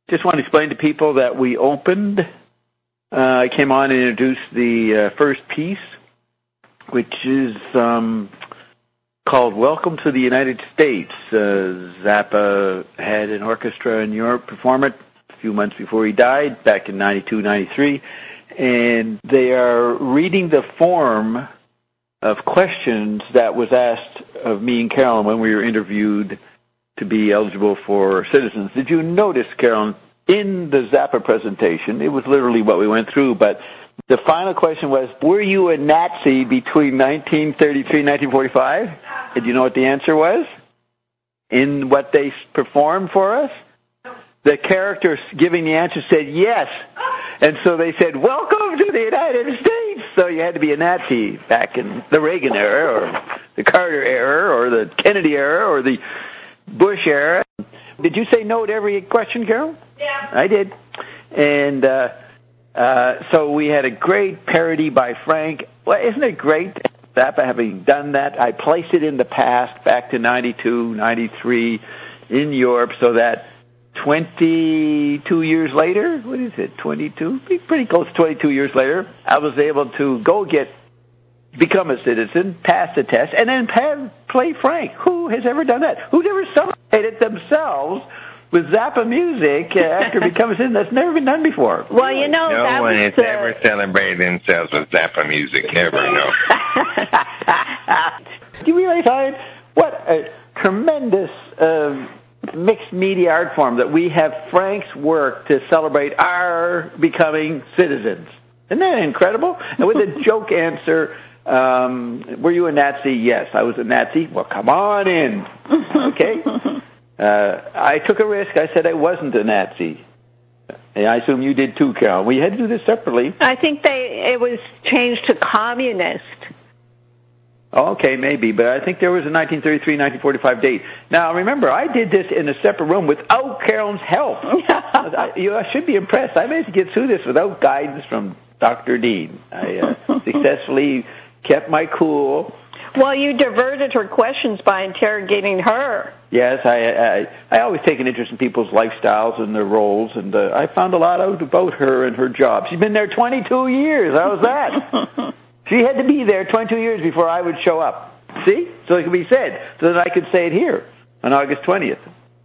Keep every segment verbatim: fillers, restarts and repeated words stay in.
Just want to explain to people that we opened. Uh, I came on and introduced the uh, first piece, which is um, called Welcome to the United States. Uh, Zappa had an orchestra in Europe perform it a few months before he died, back in ninety-two, ninety-three. And they are reading the form of questions that was asked of me and Carolyn when we were interviewed to be eligible for citizens. Did you notice, Carolyn, in the Zappa presentation, it was literally what we went through, but the final question was, were you a Nazi between nineteen thirty-three and nineteen forty-five? And you know what the answer was? In what they performed for us? The character giving the answer said yes. And so they said, welcome to the United States. So you had to be a Nazi back in the Reagan era or the Carter era or the Kennedy era or the Bush era. Did you say no to every question, Carol? Yeah. I did. And uh, uh, so we had a great parody by Frank. Well, isn't it great, Zappa, having done that? I placed it in the past, back to ninety-two, ninety-three, in Europe, so that twenty-two years later, what is it, twenty-two? Pretty close to twenty-two years later, I was able to go get, become a citizen, pass the test, and then have, play Frank. Who has ever done that? Who's ever celebrated themselves with Zappa music after becoming a citizen? That's never been done before. Well, you know, no that one was, has uh, ever celebrated themselves with Zappa music. Never, no. Do you realize how, what a tremendous uh, mixed media art form that we have Frank's work to celebrate our becoming citizens. Isn't that incredible? And with the joke answer, um, were you a Nazi? Yes, I was a Nazi. Well, come on in. Okay? Uh, I took a risk. I said I wasn't a Nazi. And I assume you did too, Carol. We had to do this separately. I think they it was changed to communist. Okay, maybe, but I think there was a nineteen thirty-three, nineteen forty-five date. Now, remember, I did this in a separate room without Carolyn's help. I, you I should be impressed. I managed to get through this without guidance from Doctor Dean. I uh, successfully kept my cool. Well, you diverted her questions by interrogating her. Yes, I, I I always take an interest in people's lifestyles and their roles, and uh, I found a lot out about her and her job. She's been there twenty-two years. How's that? She had to be there twenty-two years before I would show up. See? So it can be said, so that I could say it here on August twentieth.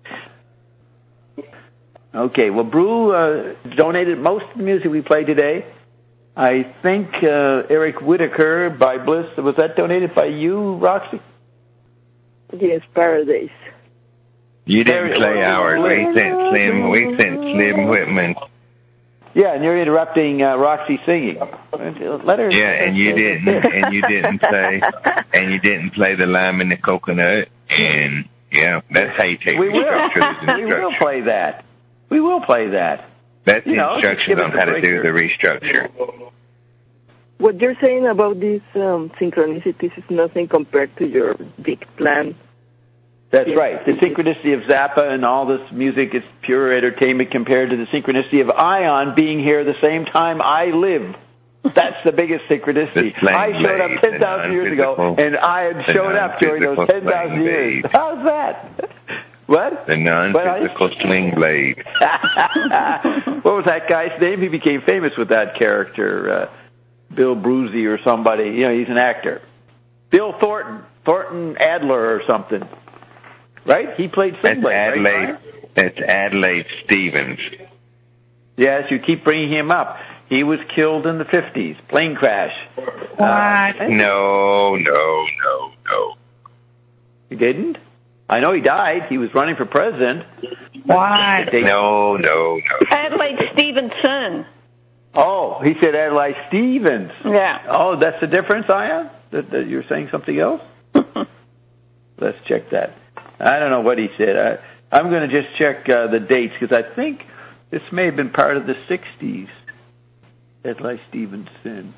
Okay, well, Brew uh, donated most of the music we played today. I think uh, Eric Whitaker by Bliss, was that donated by you, Roxy? Yes, Paradise. You didn't play ours. We sent Slim, we sent Slim Whitman. Yeah, and you're interrupting uh, Roxy singing. Let her. Yeah, and you didn't, and you didn't play, and you didn't play the lime and the coconut, and yeah, that's how you take we restructure. Will. We will play that. We will play that. That's you the know, instructions on how to do the restructure. What you're saying about these um, synchronicities is nothing compared to your big plan. That's right. The synchronicity of Zappa and all this music is pure entertainment compared to the synchronicity of Ion being here the same time I live. That's the biggest synchronicity. I showed up ten thousand years ago, and Ion showed up during those ten thousand years. How's that? What? The non-physical sling blade. What was that guy's name? He became famous with that character, uh, Bill Bruzy or somebody. You know, he's an actor. Bill Thornton, Thornton Adler or something. Right? He played Sling Blade, Adelaide, right? That's Adelaide Stevens. Yes, you keep bringing him up. He was killed in the fifties, plane crash. What? Uh, no, no, no, no. He didn't? I know he died. He was running for president. What? No, no, no. Adelaide Stevenson. Oh, he said Adelaide Stevens. Yeah. Oh, that's the difference, Aya? That, that you're saying something else? Let's check that. I don't know what he said. I, I'm going to just check uh, the dates because I think this may have been part of the sixties. Adlai Stevenson.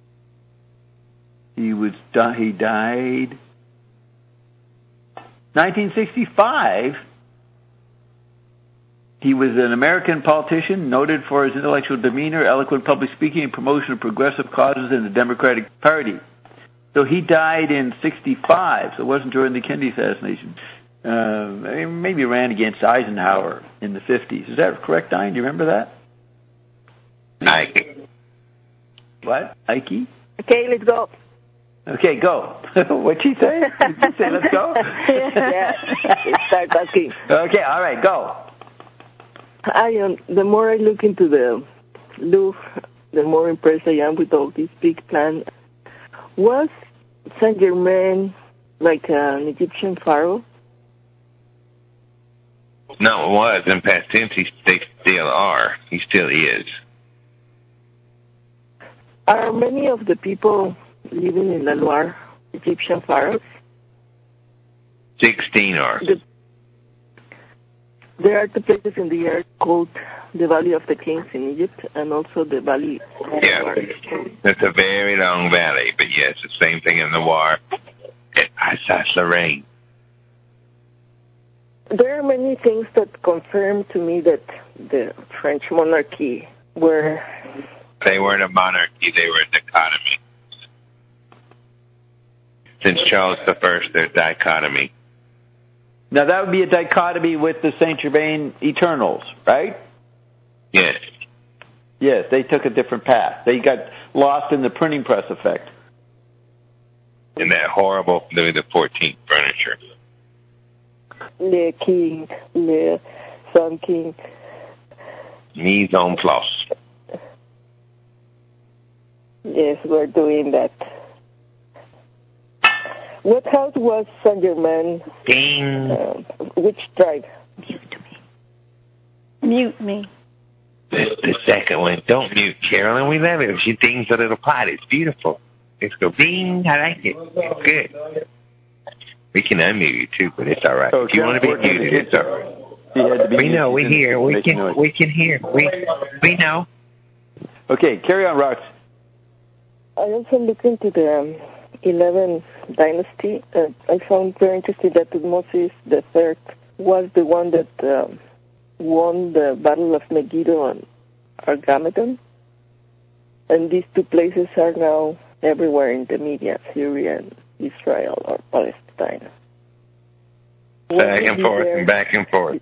He was he died nineteen sixty-five. He was an American politician noted for his intellectual demeanor, eloquent public speaking, and promotion of progressive causes in the Democratic Party. So he died in sixty-five, so it wasn't during the Kennedy assassination. uh, maybe ran against Eisenhower in the fifties. Is that correct, Diane? Do you remember that? Ike. What? Ike? Okay, let's go. Okay, go. What'd she say? Did you say let's go? Yeah, start asking. Okay, all right, go. I um, the more I look into the Louvre, the more impressed I am with all this big plan. Was Saint Germain like an Egyptian pharaoh? No, it was. In past tense, he, they still are. He still is. Are many of the people living in the Loire Egyptian pharaohs? Sixteen are. The, there are two places in the earth called the Valley of the Kings in Egypt and also the Valley of the Yeah, Loire. it's a very long valley, but yes, the same thing in the Loire at Alsace-Lorraine. There are many things that confirm to me that the French monarchy were... They weren't a monarchy, they were a dichotomy. Since Charles the First, there's dichotomy. Now, that would be a dichotomy with the Saint Germain Eternals, right? Yes. Yes, they took a different path. They got lost in the printing press effect. In that horrible Louis the Fourteenth furniture. Le King, Le Sun King. Mise en place. Yes, we're doing that. What house was Saint Germain? Ding. Uh, which tribe? Mute me. Mute me. The, the second one. Don't mute Carolyn. We love it. She dings a little pot. It's beautiful. Let's go ding. I like it. It's good. We can unmute you too, but it's all right. Oh, if you want to be muted, it's all right. We know. We hear. We can. We can hear. We we know. Okay, carry on, Rox. I also looked into the um, eleventh dynasty. Uh, I found very interesting that Tutmosis the Third was the one that um, won the Battle of Megiddo and Armageddon. And these two places are now everywhere in the media, Syria and Israel or Palestine. Back and forth and back and forth.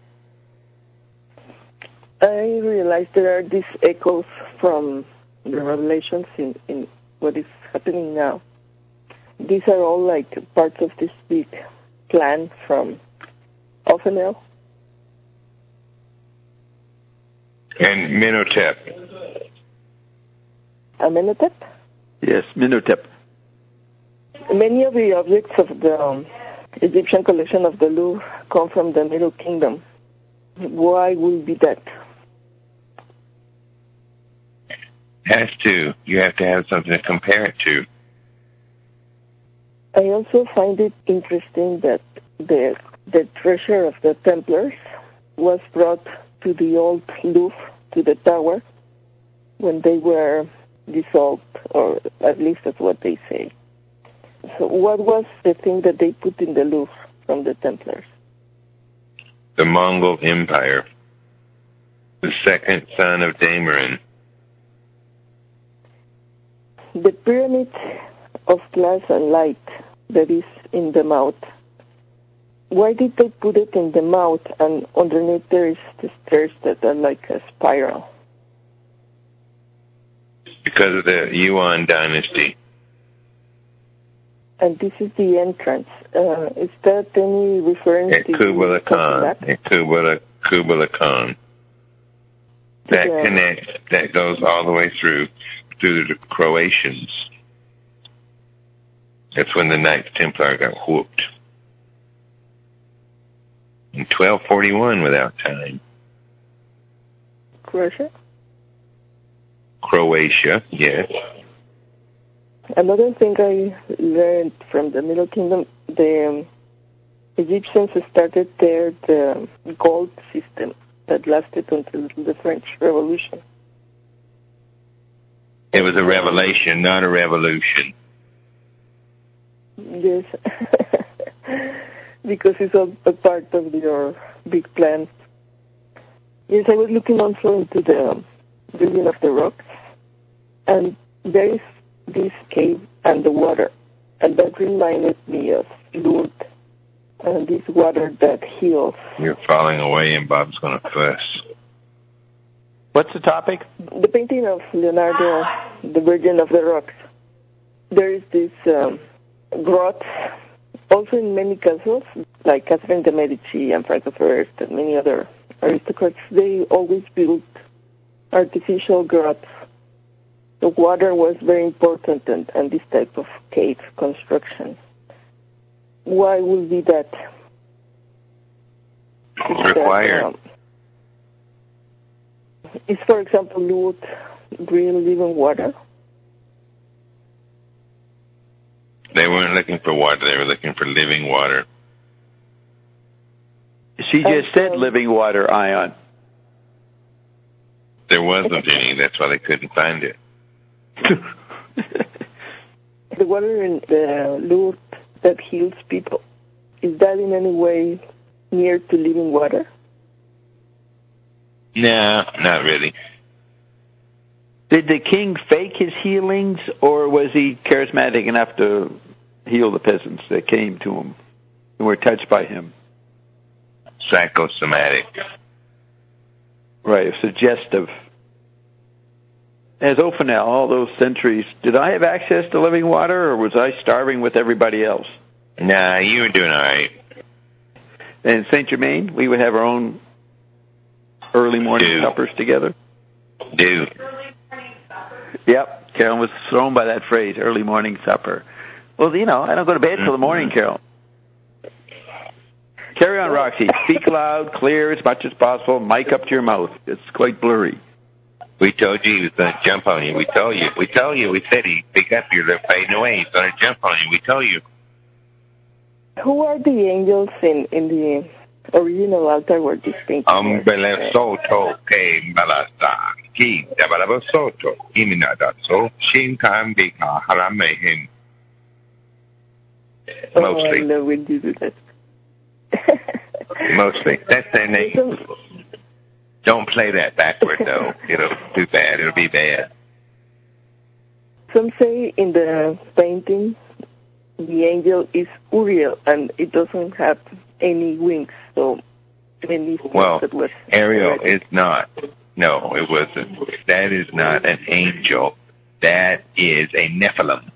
I realized there are these echoes from the revelations in, in what is happening now. These are all like parts of this big plan from Othniel. And Menotep. Amenhotep? Yes, Menotep. Many of the objects of the um, Egyptian collection of the Louvre come from the Middle Kingdom. Why would be that? Has to. You have to have something to compare it to. I also find it interesting that the the treasure of the Templars was brought to the old Louvre, to the tower, when they were dissolved, or at least that's what they say. So what was the thing that they put in the Louvre from the Templars? The Mongol Empire. The second son of Dameron. The pyramid of glass and light that is in the mouth, why did they put it in the mouth and underneath there is the stairs that are like a spiral? Because of the Yuan dynasty. And this is the entrance. Uh, is that any reference At to Kubla Khan. At Kubla, Kubla Khan. That yeah. connects, that goes all the way through, through the Croatians. That's when the Knights Templar got whooped. In twelve forty-one without time. Croatia? Croatia, yes. Another thing I learned from the Middle Kingdom, the um, Egyptians started there the gold system that lasted until the French Revolution. It was a revelation, not a revolution. Yes, because it's a, a part of your big plan. Yes, I was looking also into the building of the rocks, and there is this cave and the water, and that reminded me of Lourdes uh, this water that heals. You're falling away, and Bob's going to fuss. What's the topic? The painting of Leonardo, the Virgin of the Rocks. There is this um, grot, also in many castles, like Catherine de' Medici and Franco First and many other aristocrats. They always built artificial grots. The water was very important and, and this type of cave construction. Why would be that? It's required. That, um, is, for example, Lourdes real living water? They weren't looking for water. They were looking for living water. She just said living water, Ion. There wasn't any. That's why they couldn't find it. The water in the Lourdes that heals people, is that in any way near to living water? No, not really. Did the king fake his healings, or was he charismatic enough to heal the peasants that came to him and were touched by him? Psychosomatic. Right, suggestive. As Ophanel, all those centuries, did I have access to living water, or was I starving with everybody else? Nah, you were doing all right. And Saint Germain, we would have our own early morning Do. suppers together? Do. Yep, Carolyn was thrown by that phrase, early morning supper. Well, you know, I don't go to bed till the morning, Carol. Carry on, Roxy. Speak loud, clear as much as possible. Mic up to your mouth. It's quite blurry. We told you he was going to jump on you. We told you. We told you. We said he'd pick up your lip fading away. He's going to jump on you. We told you. Who are the angels in, in the original altar where this painting is? Umbele soto ke balasa ki dabalabo soto iminadaso shin kan bika haramehin. Mostly. Oh, I love when you do that. Mostly. That's their name. Don't play that backward, though. It'll do bad. It'll be bad. Some say in the painting the angel is Uriel and it doesn't have any wings. So, many well, that was Ariel is not. No, it wasn't. That is not an angel. That is a Nephilim.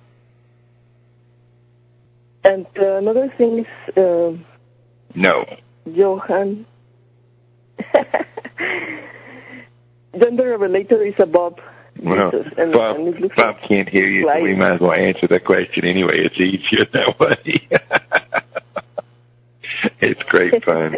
And uh, another thing is... Uh, no. Johann. Then the Revelator is above well, Jesus. And, Bob, and it looks Bob like can't hear you, so we might as well answer the question anyway. It's easier that way. It's great fun.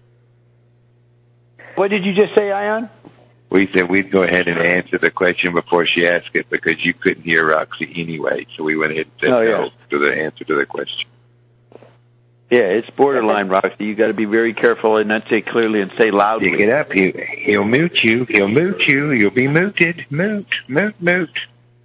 What did you just say, Ion? We said we'd go ahead and answer the question before she asked it because you couldn't hear Roxy anyway, so we went ahead and said oh, no yeah. to the answer to the question. Yeah, it's borderline, Roxy. You got to be very careful and not say clearly and say loudly. Pick it up. He, he'll mute you. He'll mute you. You'll be muted. Mute, mute, mute.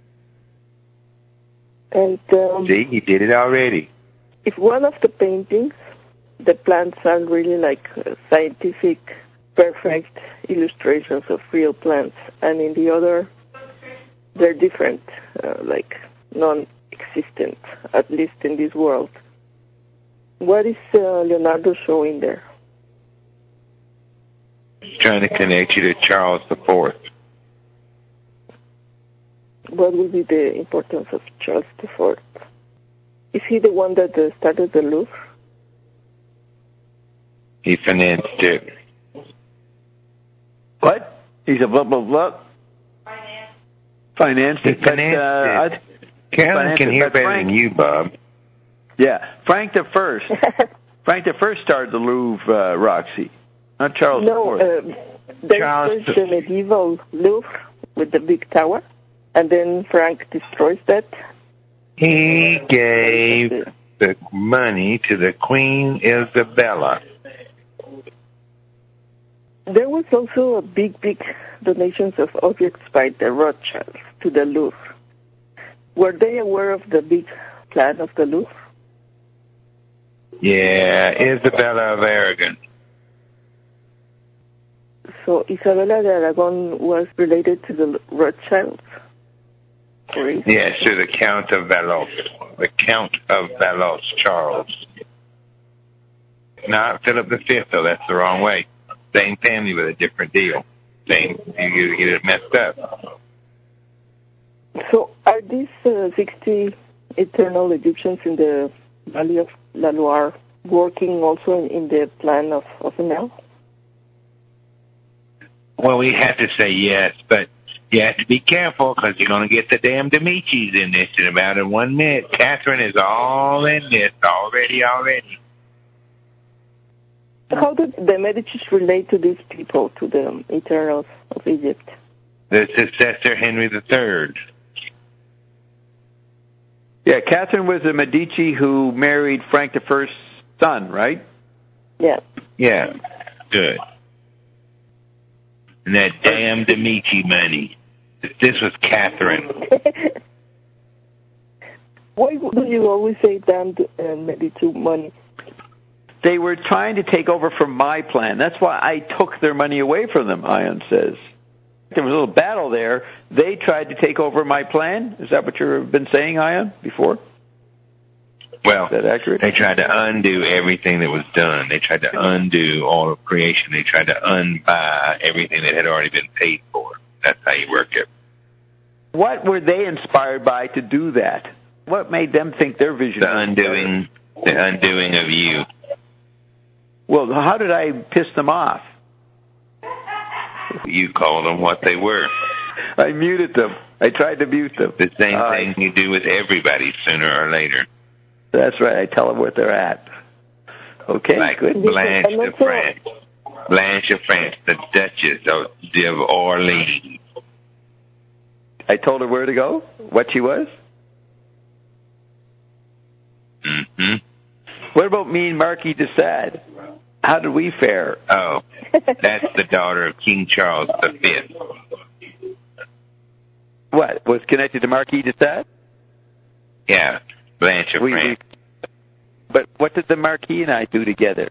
And um, see, he did it already. If one of the paintings, the plants are really like uh, scientific, perfect illustrations of real plants, and in the other, they're different, uh, like non-existent, at least in this world. What is uh, Leonardo showing there? He's trying to connect you to Charles the Fourth. What will be the importance of Charles the Fourth? Is he the one that uh, started the Louvre? He financed it. What? He's a blah, blah, blah? Finance. Financed it. He financed but, uh, it. Carolyn can hear better Frank, than you, Bob. Yeah, Frank the First. Frank the First started the Louvre, uh, Roxy, not Charles no, the Fourth. No, uh, there's first the medieval Louvre with the big tower, and then Frank destroys that. He gave the money to the Queen Isabella. There was also a big, big donations of objects by the Rothschilds to the Louvre. Were they aware of the big plan of the Louvre? Yeah, Isabella of Aragon. So Isabella de Aragon was related to the Rothschilds? Yes, to the Count of Valois. The Count of Valois, Charles. not Philip the Fifth, though. That's the wrong way. Same family with a different deal. Same, you get it messed up. So are these uh, sixty eternal Egyptians in the Valley of La Loire working also in, in the plan of, of Enel? Well, we have to say yes, but you have to be careful because you're going to get the damn Demichis in this in about in one minute. Catherine is all in this already, already. How did the Medicis relate to these people, to the Eternals of Egypt? The successor, Henry the Third. Yeah, Catherine was a Medici who married Frank the First's son, right? Yeah. Yeah, good. And that damn Demichi money. This was Catherine. Why do you always say damn uh, Medici money? They were trying to take over from my plan. That's why I took their money away from them, Ion says. There was a little battle there. They tried to take over my plan. Is that what you've been saying, Ion, before? Well, is that accurate? They tried to undo everything that was done. They tried to undo all of creation. They tried to unbuy everything that had already been paid for. That's how you work it. What were they inspired by to do that? What made them think their vision the was undoing, better? The undoing of you. Well, how did I piss them off? You called them what they were. I muted them. I tried to mute them. The same uh, thing you do with everybody sooner or later. That's right. I tell them where they're at. Okay, like good. Blanche de France. Blanche of France, the Duchess of, of Orleans. I told her where to go, what she was. Mm-hmm. What about me and Marquis de Sade? How did we fare? Oh, that's the daughter of King Charles the Fifth. What, was connected to Marquis de Sade? Yeah, Blanche of we, France. We, but what did the Marquis and I do together?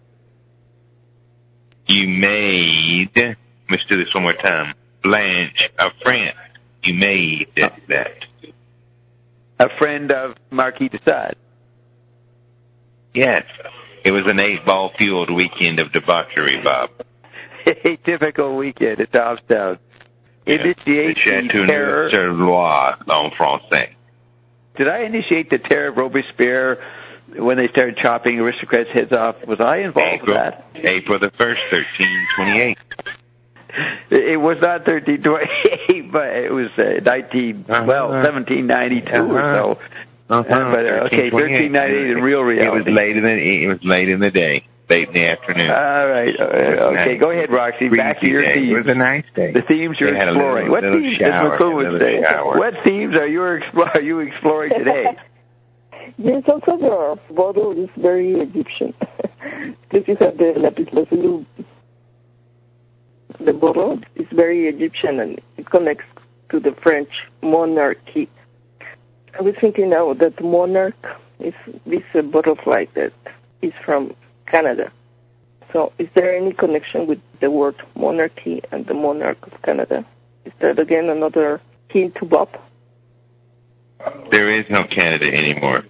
You made, let's do this one more time, Blanche of France. You made that. that. A friend of Marquis de Sade. Yes. It was an eight-ball fueled weekend of debauchery, Bob. A typical weekend at Dobstown. Yeah. Initiate the, the terror. Sur loi en français. Did I initiate the terror of Robespierre when they started chopping aristocrats' heads off? Was I involved April, in that? April the first, thirteen twenty-eight. It was not thirteen twenty-eight, but it was uh, nineteen, uh-huh. well, seventeen ninety-two uh-huh. or so. Uh-huh. Uh, but uh, okay, thirteen ninety-eight in real reality. It was late in the it was late in the day, late in the afternoon. All right, uh, okay, go ahead, Roxy. Back to your day. themes. It was a nice day. The themes you're they exploring. Little, what little themes, shower, as McCool would say, shower. what themes are you exploring? Are you exploring today? Yes, also the bottle is very Egyptian. Because you have the lapis lazuli. The bottle is very Egyptian and it connects to the French monarchy. I was thinking now that the monarch is this uh, butterfly that is from Canada. So is there any connection with the word monarchy and the monarch of Canada? Is that again another hint to Bob? There is no Canada anymore.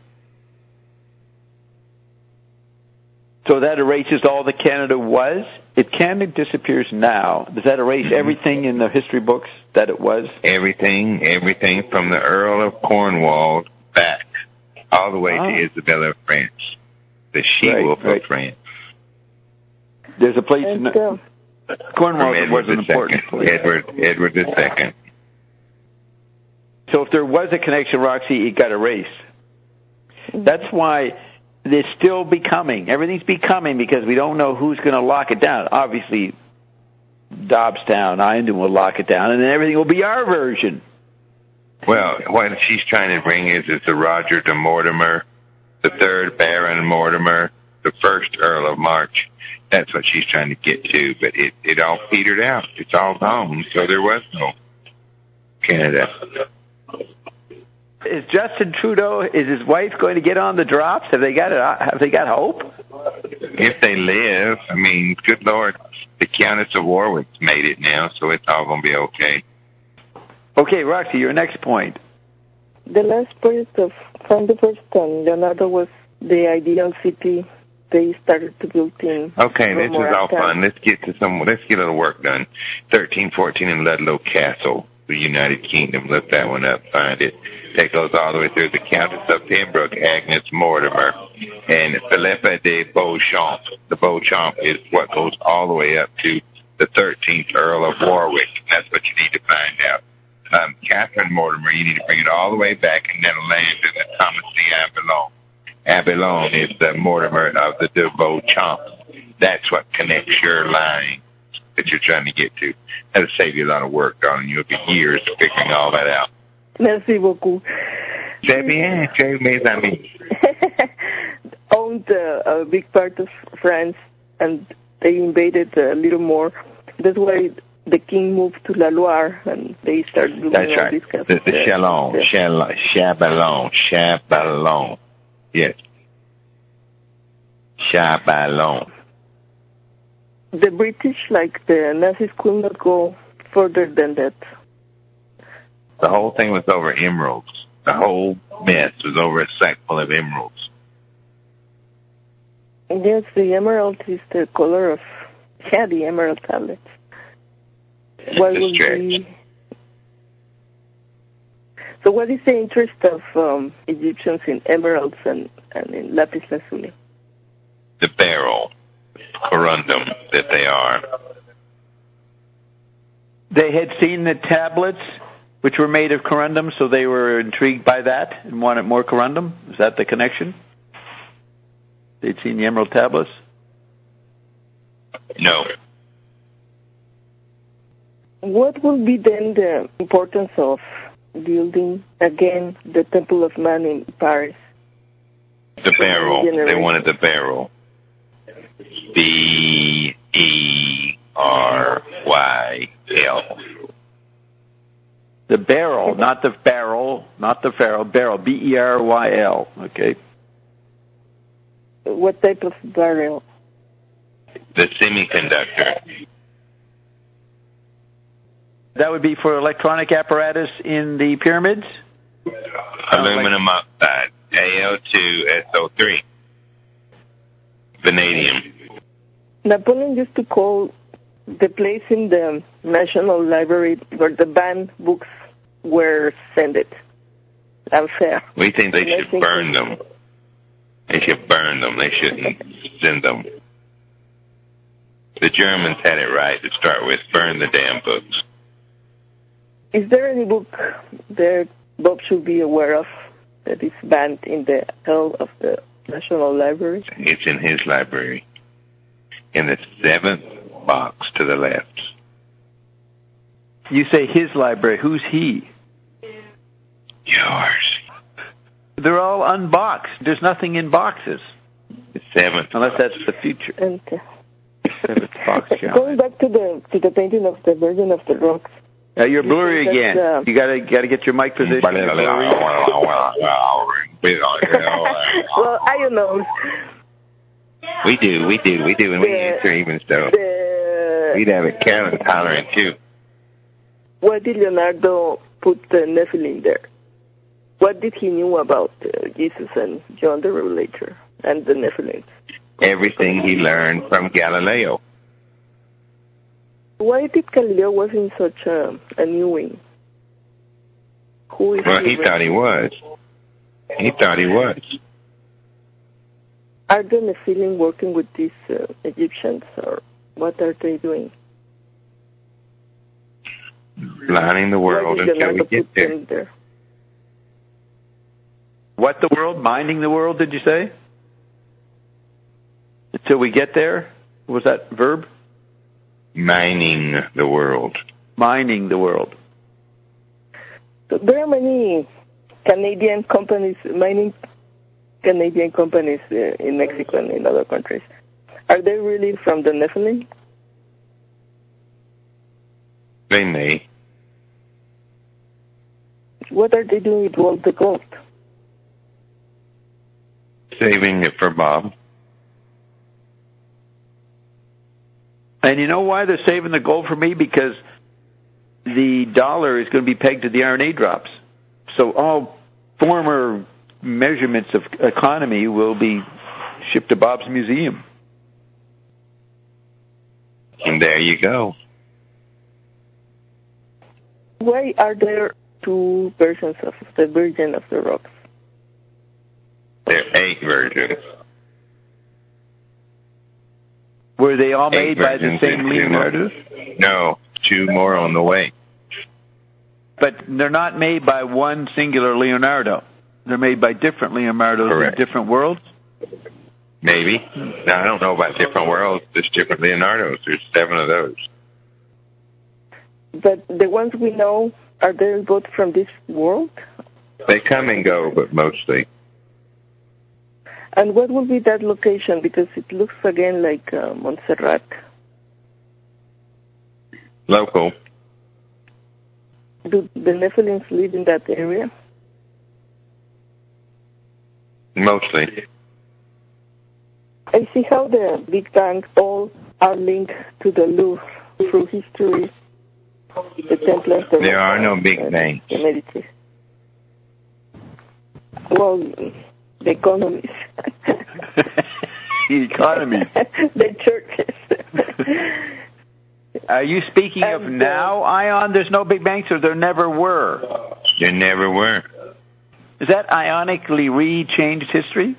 So that erases all that Canada was? If Canada disappears now, does that erase mm-hmm. everything in the history books that it was? Everything, everything from the Earl of Cornwall back all the way oh. to Isabella of France, the she-wolf right, right. of France. There's a place in uh, Cornwall that was an important place. Edward, Edward the Second. So if there was a connection, Roxy, it got erased. That's why it's still becoming. Everything's becoming because we don't know who's going to lock it down. Obviously, Dobstown, Iondon will lock it down, and then everything will be our version. Well, what she's trying to bring is it's the Roger de Mortimer, the third Baron Mortimer, the first Earl of March. That's what she's trying to get to, but it, it all petered out. It's all gone, so there was no Canada. Is Justin Trudeau, is his wife going to get on the drops? Have they got it? Have they got hope? If they live, I mean, good Lord, the Countess of Warwick's made it now, so it's all going to be okay. Okay, Roxy, your next point. The last project of from the first time, Leonardo was the ideal city they started to build in. Okay, this is all fun. Let's get to some. Let's get a little work done. thirteen fourteen in Ludlow Castle, the United Kingdom. Look that one up. Find it. That goes all the way through the Countess of Pembroke, Agnes Mortimer, and Philippa de Beauchamp. The Beauchamp is what goes all the way up to the thirteenth Earl of Warwick. That's what you need to find out. Um, Catherine Mortimer, you need to bring it all the way back, and that'll land in the Thomas de Avalon. Avalon is the Mortimer of the de Beauchamp. That's what connects your line that you're trying to get to. That'll save you a lot of work, darling. You'll be years figuring all that out. Merci beaucoup. Très bien, très mes amis. Owned uh, a big part of France, and they invaded a little more. That's why the king moved to La Loire, and they started doing That's all right. these kinds The, of the Chalon, yeah. Chalon, Chabalon, Chabalon. Yes. Chabalon. The British, like the Nazis, could not go further than that. The whole thing was over emeralds. The whole mess was over a sack full of emeralds. Yes, the emerald is the color of, yeah, the emerald tablets. What will be, so what is the interest of um, Egyptians in emeralds and, and in lapis lazuli? The beryl, corundum that they are. They had seen the tablets, which were made of corundum, so they were intrigued by that and wanted more corundum? Is that the connection? They'd seen the emerald tablets? No. What will be then the importance of building, again, the Temple of Man in Paris? The beryl. They wanted the beryl. B E R Y L. The barrel, not the barrel, not the pharaoh, barrel, B E R Y L, okay. What type of barrel? The semiconductor. That would be for electronic apparatus in the pyramids? Aluminum oxide, A L two S O three. Vanadium. Napoleon used to call the place in the National Library where the banned books were sent. Unfair. We think they should burn them. They should burn them. They shouldn't send them. The Germans had it right to start with. Burn the damn books. Is there any book that Bob should be aware of that is banned in the hall of the National Library? It's in his library. In the seventh box to the left. You say his library. Who's he? Yours. They're all unboxed. There's nothing in boxes. The seventh. Unless that's the future. And, uh, seventh box, John. Going back to the to the painting of the Virgin of the Rocks. Uh, you're blurry you again. Uh, you gotta gotta get your mic position. well, I don't know. We do, we do, we do, and we The- answer even so. The, We'd have it Carolyn tolerant too. why did Leonardo put the Nephilim there? What did he knew about uh, Jesus and John the Revelator and the Nephilim? Everything he learned from Galileo. Why did Galileo was in such a, a new wing? Who is Well, he thought he was. He thought he was. Are the Nephilim working with these uh, Egyptians, or what are they doing? Lining the world Why did until we Leonardo get put there. them there? What the world? Minding the world, did you say? Until we get there? Was that verb? Mining the world. Mining the world. So there are many Canadian companies, mining Canadian companies uh, in Mexico and in other countries. Are they really from the Nephilim? They may. What are they doing with all the gold? Saving it for Bob. And you know why they're saving the gold for me? Because the dollar is going to be pegged to the R N A drops. So all former measurements of economy will be shipped to Bob's Museum. And there you go. Why are there two versions of the Virgin of the Rocks? There are eight versions. Were they all Eight made by the versions same and two Leonardo? more. No, two more on the way. But they're not made by one singular Leonardo. They're made by different Leonardos Correct. in different worlds? Maybe. Now, I don't know about different worlds. There's different Leonardos. There's seven of those. But the ones we know, are they both from this world? They come and go, but mostly. And what will be that location? Because it looks again like uh, Montserrat. Local. Do the Nephilims live in that area? Mostly. I see how the Big Bang all are linked to the Louvre through history, the Templars. The There are no Big uh, Bangs. The Medici. Well, the economies. The economy. The churches. Are you speaking of And, now, Ion? There's no Big Bangs, or there never were? There never were. Is that ionically re-changed history?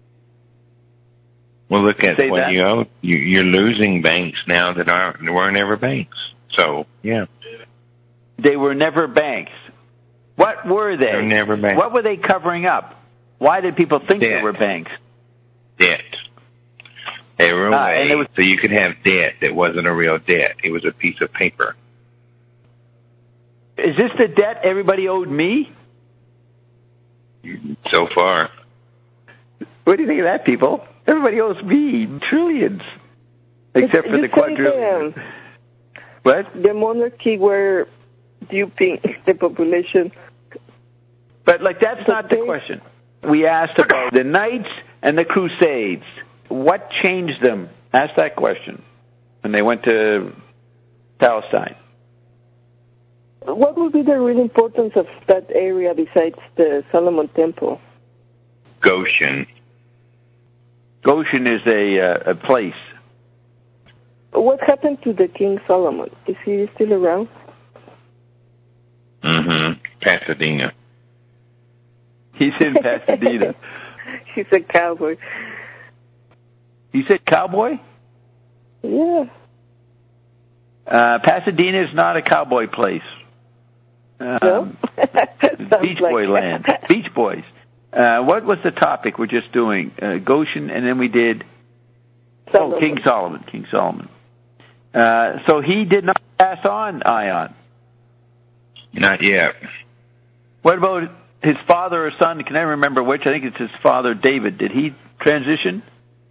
Well, look at Say what that. you owe. You, you're losing banks now that aren't weren't ever banks. So, yeah. They were never banks. What were they? They're never banks. What were they covering up? Why did people think they Debt. were banks? Debt. They were a Ah, way and it was- so you could have debt that wasn't a real debt. It was a piece of paper. Is this the debt everybody owed me? So far. What do you think of that, people? Everybody owes me trillions. Except for You the say quadrillion. the, What? the monarchy were duping the population. But, like, that's But not the they- question. We asked about the Knights and the Crusades. What changed them? Ask that question when they went to Palestine. What would be the real importance of that area besides the Solomon Temple? Goshen. Goshen is a, uh, a place. What happened to the King Solomon? Is he still around? Mm-hmm. Pasadena. He's in Pasadena. He's a cowboy. You said cowboy? Yeah. Uh, Pasadena is not a cowboy place. Um, No? Sounds Beach like- Boy land. Beach Boys. Uh, what was the topic we're just doing? Uh, Goshen, and then we did... Solomon. Oh, King Solomon. King Solomon. Uh, so he did not pass on, Ion. Not yet. What about his father or son? Can I remember which? I think it's his father, David. Did he transition?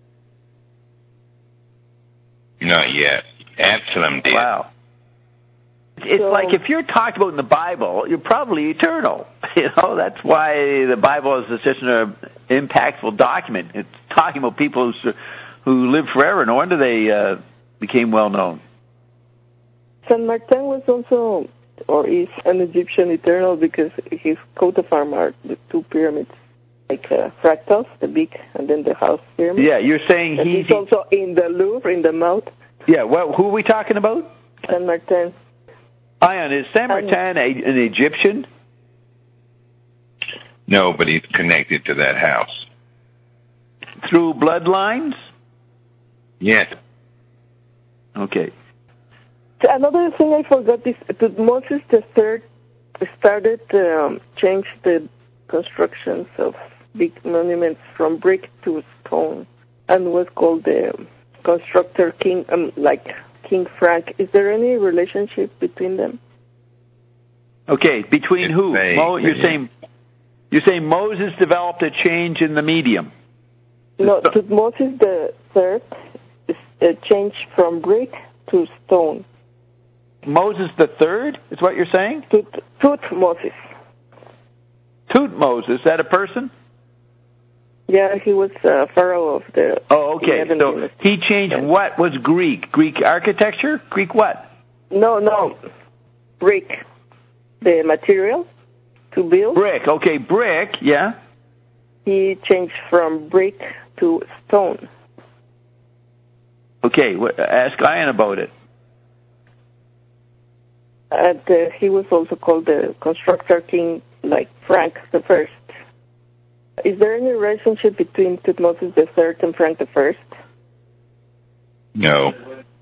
Not yet. Absalom did. Wow. It's So- like if you're talked about in the Bible, you're probably eternal. You know, that's why the Bible is such an impactful document. It's talking about people who who live forever. No wonder they uh, became well known. San Martin was also, or is, an Egyptian eternal because his coat of arms are the two pyramids, like uh, fractals, the big, and then the house pyramid. Yeah, you're saying And he's he's also in the Louvre, in the mouth, yeah. Well, who are we talking about? San Martin. Ion, is San Martin a, an Egyptian? No, but he's connected to that house. Through bloodlines? Yes. Okay. Another thing I forgot is Tutmosis the Third started to um, change the constructions of big monuments from brick to stone, and was called the constructor king, um, like King Frank. Is there any relationship between them? Okay, between It's who? vague, Mo, you're yeah. saying you're saying Moses developed a change in the medium. No, Tutmosis the Third is a change from brick to stone. Moses the third is what you're saying? Tut Tutmosis. Tutmoses, is that a person? Yeah, he was uh, pharaoh of the. Oh, okay. eleven So dynasty. he changed what was Greek? Greek architecture? Greek what? No, no, brick, the material to build. Brick. Okay, brick. Yeah. He changed from brick to stone. Okay, wh- ask Ian about it. And uh, he was also called the constructor king, like Frank the First. Is there any relationship between Tutmosis the Third and Frank the First? No.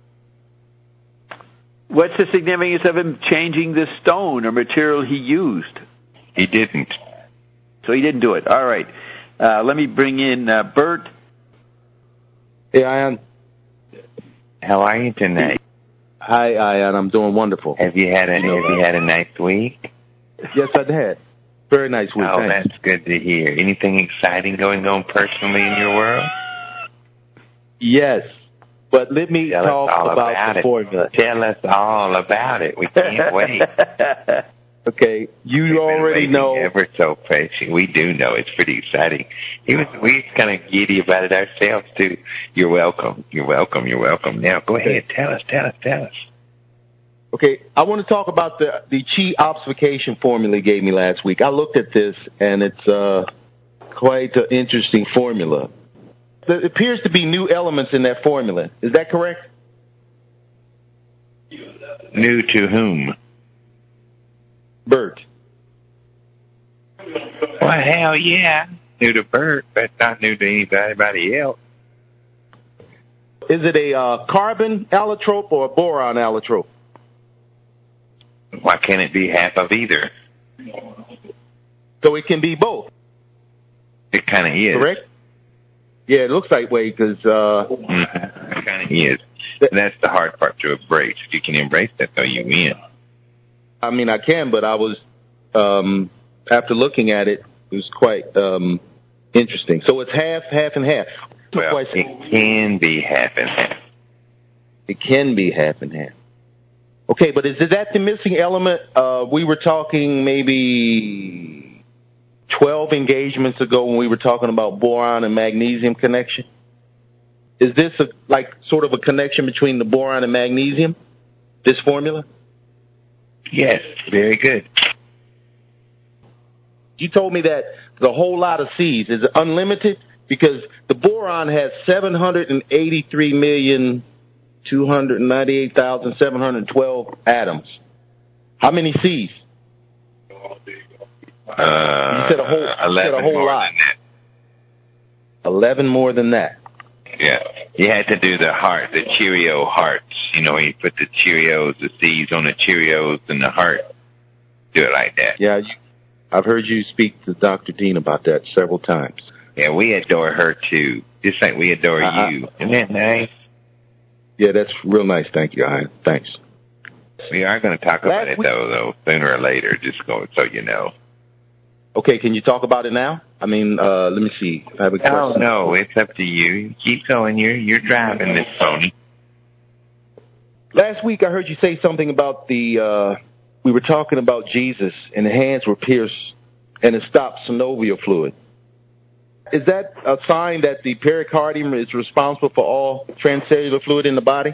What's the significance of him changing the stone or material he used? He didn't. So he didn't do it. All right. Uh, let me bring in uh, Bert. Hey, Ian. How are you tonight? Hi, Ian. I'm doing wonderful. Have you had a Have you had a nice week? Yes, I had. Very nice week. Oh, Thanks. that's good to hear. Anything exciting going on personally in your world? Yes, but let me Tell talk us all about, about the it. formula. Tell us all about it. We can't wait. Okay, you We've been already waiting know. Ever so patient. We do know. It's pretty exciting. He was, we kind of giddy about it ourselves too. You're welcome. You're welcome. You're welcome. Now go ahead. Tell us. Tell us. Tell us. Okay, I want to talk about the the chi obfuscation formula you gave me last week. I looked at this, and it's uh, quite an interesting formula. There appears to be new elements in that formula. Is that correct? New to whom? Bert. Well, hell yeah. New to Bert, but not new to anybody else. Is it a uh, carbon allotrope or a boron allotrope? Why can't it be half of either? So it can be both. It kind of is. Correct? Yeah, it looks that way because... Uh, mm-hmm. It kind of is. And that's the hard part to embrace. If you can embrace that, though, you win. I mean, I can, but I was, um, after looking at it, it was quite um, interesting. So it's half, half, and half. Well, it can be half and half. It can be half and half. Okay, but is that the missing element? Uh, we were talking maybe twelve engagements ago when we were talking about boron and magnesium connection. Is this a, like sort of a connection between the boron and magnesium, this formula? Yes, very good. You told me that there's a whole lot of C's. Is it unlimited? Because the boron has seven hundred eighty-three million two hundred ninety-eight thousand seven hundred twelve atoms. How many C's? Uh, you said a whole, you said a whole lot. Eleven more than that. Yeah. You had to do the heart, the Cheerio hearts. You know, you put the Cheerios, the C's on the Cheerios and the heart. Do it like that. Yeah, I've heard you speak to Doctor Dean about that several times. Yeah, we adore her too. Just like we adore uh-huh. you. Isn't that nice? Yeah, that's real nice. Thank you, Ian. Thanks. We are going to talk about Last it, though, though, sooner or later, just go, so you know. Okay, can you talk about it now? I mean, uh, let me see. I have a question. Oh, no, it's up to you. Keep going. You're, you're driving this pony. Last week I heard you say something about the, uh, we were talking about Jesus, and the hands were pierced, and it stopped synovial fluid. Is that a sign that the pericardium is responsible for all transcellular fluid in the body?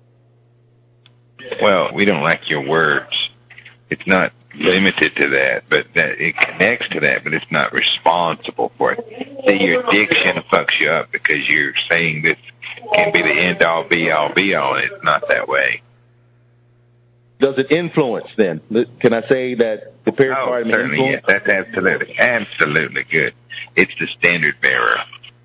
Well, we don't like your words. It's not limited to that, but that it connects to that, but it's not responsible for it. See, your diction fucks you up because you're saying this can be the end-all, be-all, be-all, and it's not that way. Does it influence, then? Can I say that the pericardium oh, certainly, influence? Yes, that's absolutely, absolutely good. It's the standard bearer.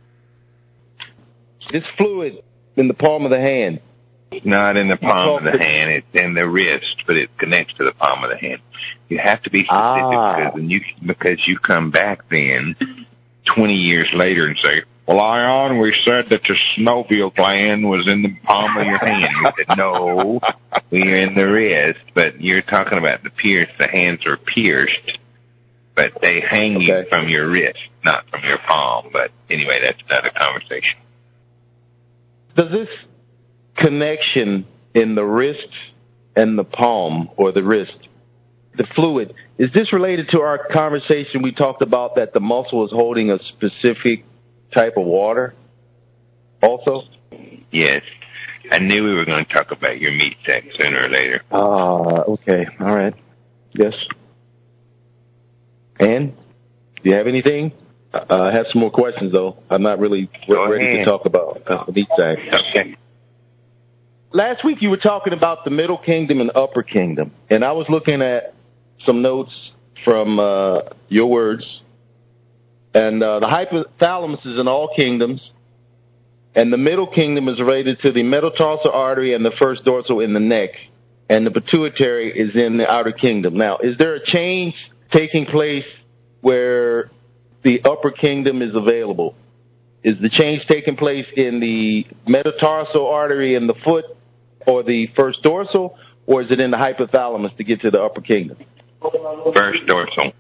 This fluid in the palm of the hand. It's not in the palm of the hand. It's in the wrist, but it connects to the palm of the hand. You have to be specific ah. because, when you, because you come back then twenty years later and say, well, Ion, we said that the synovial gland was in the palm of your hand. We said, no, we're in the wrist, but you're talking about the pierce. The hands are pierced, but they hang okay. you from your wrist, not from your palm. But anyway, that's another conversation. Does this connection in the wrist and the palm, or the wrist, the fluid, is this related to our conversation we talked about that the muscle is holding a specific type of water also? Yes. I knew we were going to talk about your meat sack sooner or later. Ah, uh, okay. All right. Yes. And do you have anything? Uh, I have some more questions, though. I'm not really Go ready ahead. to talk about uh, the side. Okay. Last week you were talking about the Middle Kingdom and Upper Kingdom, and I was looking at some notes from uh, your words. And uh, the hypothalamus is in all kingdoms, and the Middle Kingdom is related to the metatarsal artery and the first dorsal in the neck, and the pituitary is in the outer kingdom. Now, is there a change taking place where the Upper Kingdom is available? Is the change taking place in the metatarsal artery in the foot or the first dorsal, or is it in the hypothalamus to get to the Upper Kingdom? First dorsal.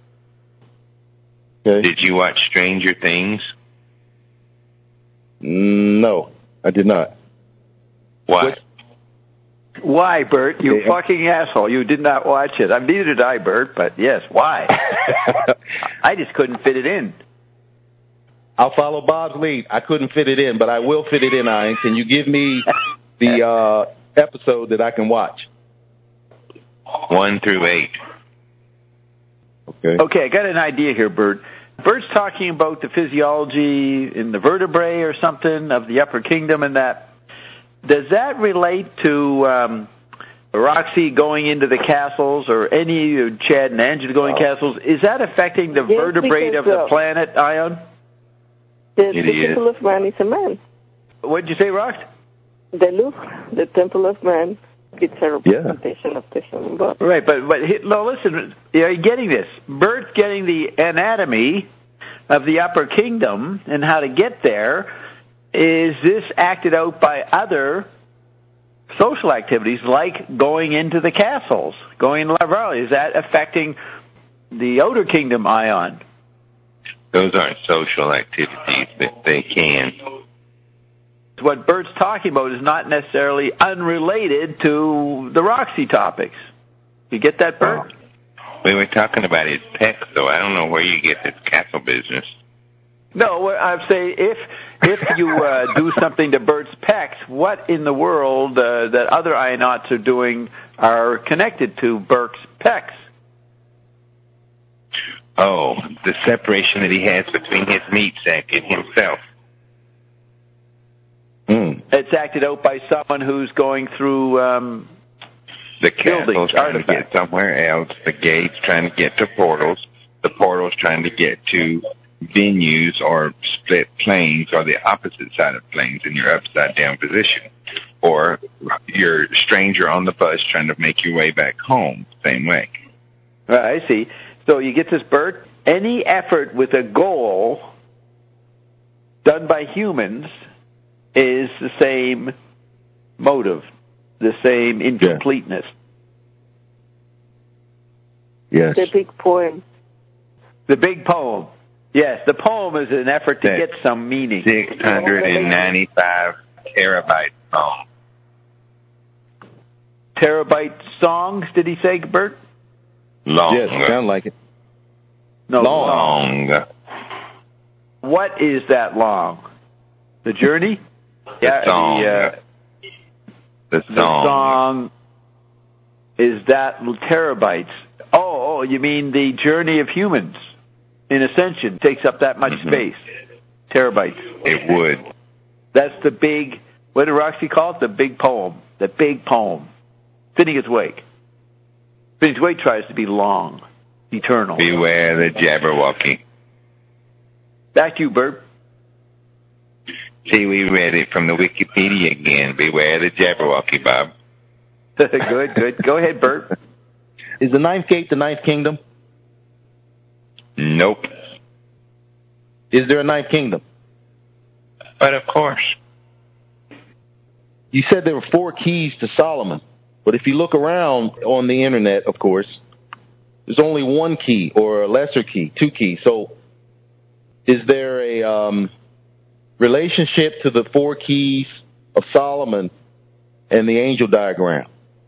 Okay. Did you watch Stranger Things? No, I did not. Why? What? Why, Bert? You Yeah. fucking asshole. You did not watch it. I neither did I, Bert, but yes, why? I just couldn't fit it in. I'll follow Bob's lead. I couldn't fit it in, but I will fit it in, Ian. Can you give me the uh, episode that I can watch? One through eight. Okay. Okay, I got an idea here, Bert. Bert's talking about the physiology in the vertebrae or something of the Upper Kingdom and that. Does that relate to um, Roxy going into the castles or any of Chad and Angela going to castles? Is that affecting the Yes, vertebrae of because, the uh, planet, Ion? The, It the is. Temple of Man is a man. What did you say, Rox? The Louvre, the Temple of Man, it's a representation of the human body. Right, but but no, listen, are you getting this? Bert's getting the anatomy of the Upper Kingdom and how to get there. Is this acted out by other social activities like going into the castles, going to Laval? Is that affecting the Outer Kingdom, Ion? Those aren't social activities, but they can. What Bert's talking about is not necessarily unrelated to the Roxy topics. You get that, Bert? We were talking about his pecs, though. I don't know where you get this castle business. No, what I'm saying, if if you uh, do something to Bert's pecs, what in the world uh, that other Ionauts are doing are connected to Bert's pecs? Oh, the separation that he has between his meat sack and himself. Mm. It's acted out by someone who's going through um, The castle's Buildings, trying to artifacts. get somewhere else. The gate's trying to get to portals. The portal's trying to get to venues or split planes or the opposite side of planes in your upside down position. Or you're a stranger on the bus trying to make your way back home, same way. Right, I see. So you get this, Bert. Any effort with a goal done by humans is the same motive, the same incompleteness. Yes. The big poem. The big poem. Yes, the poem is an effort to That get some meaning. six hundred ninety-five terabyte phone. Terabyte songs, did he say, Bert? Long. Yes, sound like it. No, Long. What is that long? The journey? The yeah, song. The, uh, The the song. song is that terabytes. Oh, oh, you mean the journey of humans in ascension takes up that much Mhm. space. Terabytes. It would. That's the big, what did Roxy call it? The big poem. The big poem. Phineas Wake. Phineas Wake tries to be long, eternal. Beware the Jabberwocky. Back to you, Bert. See, we read it from the Wikipedia again. Beware the Jabberwocky, Bob. Good, good. Go ahead, Bert. Is the ninth gate the ninth kingdom? Nope. Is there a ninth kingdom? But of course. You said there were four keys to Solomon, but if you look around on the internet, of course, there's only one key or a lesser key, two keys. So is there a um, relationship to the four keys of Solomon and the angel diagram?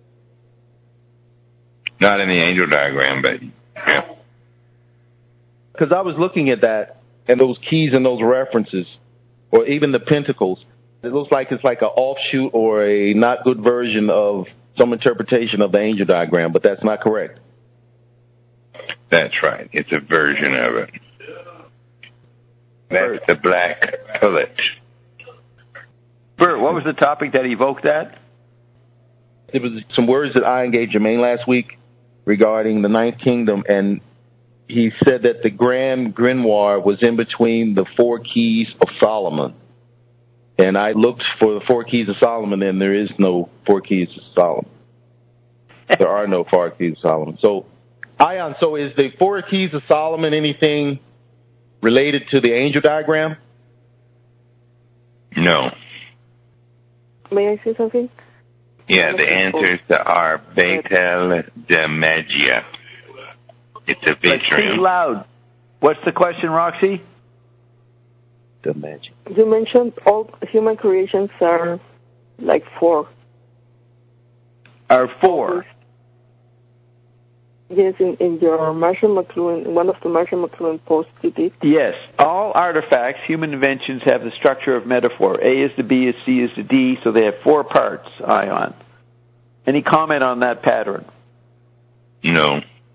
Not in the angel diagram, but yeah. Because I was looking at that and those keys and those references, or even the pentacles. It looks like it's like an offshoot or a not good version of some interpretation of the angel diagram, but that's not correct. That's right. It's a version of it. That's the black pullet. Bert, what was the topic that evoked that? There was some words that I engaged Jermaine last week regarding the Ninth Kingdom, and he said that the Grand Grimoire was in between the four keys of Solomon. And I looked for the four keys of Solomon, and there is no four keys of Solomon. There are no four keys of Solomon. So, Ion, so is the four keys of Solomon anything related to the angel diagram? No. May I say something? Yeah, the answers are Bethel de Magia. It's a big Speak room. loud. What's the question, Roxy? The magic. You mentioned all human creations are like four. Are four. Yes, in, in your Marshall McLuhan, one of the Marshall McLuhan posts you did. Yes. All artifacts, human inventions, have the structure of metaphor. A is to B, is C is to D, so they have four parts, Ion. Any comment on that pattern? No.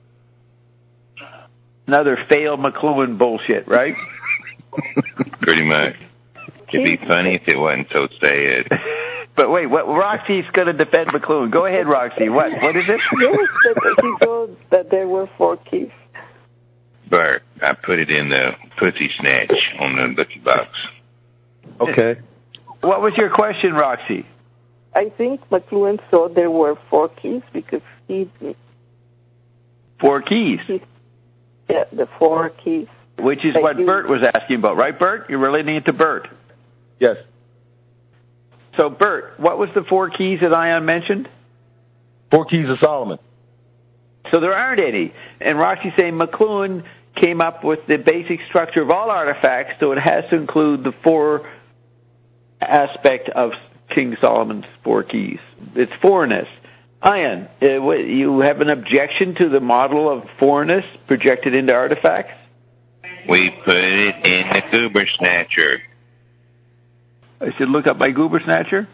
Another failed McLuhan bullshit, right? Pretty much. It'd be funny if it wasn't so sad. But wait, what, Roxy's going to defend McLuhan. Go ahead, Roxy. What? What is it? Yes, that he told that there were four keys. Bert, I put it in the pussy snatch on the lucky box. Okay. What was your question, Roxy? I think McLuhan thought there were four keys because he... Four keys. he yeah, the four keys. Which is Like what you- Bert was asking about, right, Bert? You're relating it to Bert. Yes. So, Bert, what was the four keys that Ion mentioned? Four keys of Solomon. So there aren't any. And Roxy's saying McLuhan came up with the basic structure of all artifacts, so it has to include the four aspect of King Solomon's four keys. It's fourness. Ion, uh, what, you have an objection to the model of fourness projected into artifacts? We put it in the goober snatcher. I should look up my goober snatcher.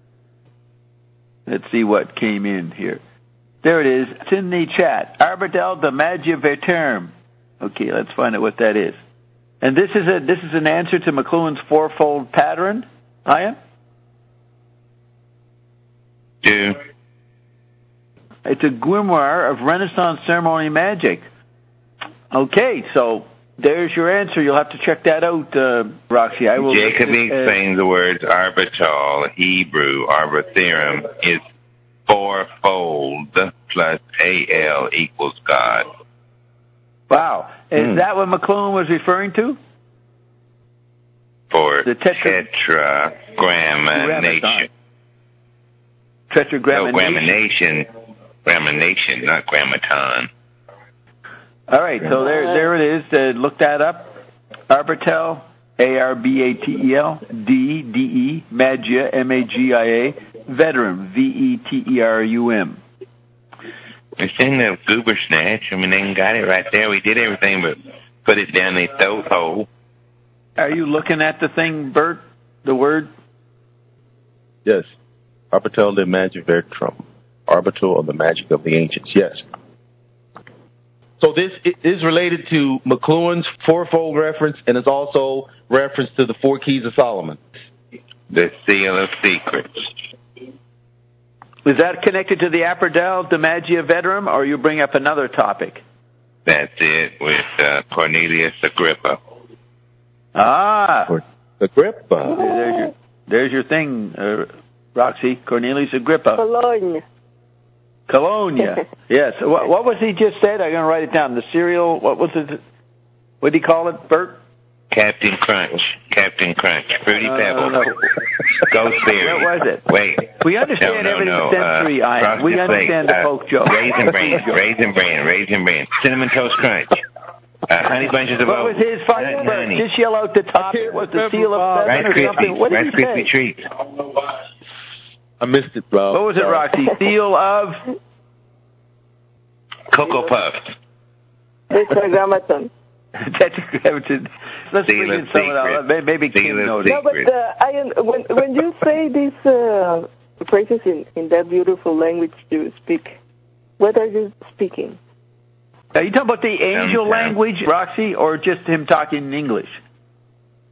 Let's see what came in here. There it is. It's in the chat. Arbidel de Magia Veterm. Okay, let's find out what that is. And this is a this is an answer to McLuhan's fourfold pattern, Ian? Do. It's a grimoire of Renaissance ceremony magic. Okay, so there's your answer. You'll have to check that out, uh, Roxy. I will. Jacob uh, explains the words arbitral, Hebrew, arbitherum is fourfold plus A L equals God. Wow. Is Hmm. that what McLuhan was referring to? For The tetra- tetragrammaton. No, Tetragrammaton. grammaton. Grammaton, not grammaton. All right, so there, there it is. Uh, look that up. Arbitel, A R B A T E L, D, D E, Magia, M A G I A, Veterum, V E T E R U M. It's in the goober snatch. I mean, they got it right there. We did everything but put it down the throat hole. Are you looking at the thing, Bert? The word? Yes. Arbitel de Magia Veterm. Arbiter of the magic of the ancients. Yes. So this is related to McLuhan's fourfold reference, and it's also reference to the four keys of Solomon. The seal of secrets. Is that connected to the Aperdel de Magia Veterum, or you bring up another topic? That's it with uh, Cornelius Agrippa. Ah. For Agrippa. There's your, there's your thing, uh, Roxy. Cornelius Agrippa. Cologne. Colonia. Yes. What, what was he just said? I'm going to write it down. The cereal, what was it? What did he call it, Bert? Captain Crunch. Captain Crunch. Fruity Uh, Pebbles. no. Ghost Berry. What was it? Wait. We understand no, no, everything no. sensory, uh, Ian. We Frosted understand Flakes, the folk joke. Raisin Bran. Raisin Bran. Raisin Bran. Cinnamon Toast Crunch. Uh, honey Bunches of What Oats. was his fight, Nut Bert? honey. Just yell out the topic. What's the seal of Rice seven or something? Krispies. What did Rice he Krispie say? treats. I missed it, bro. What was it, Roxy? Seal of? Cocoa Puffs. Tetragrammaton. Tetragrammaton. Let's Seal bring of in some of that. secrets. Maybe King Seal of knows it. No, but uh, I, when when you say these uh, phrases in, in that beautiful language you speak, what are you speaking? Are you talking about the angel Sometimes. language, Roxy, or just him talking in English?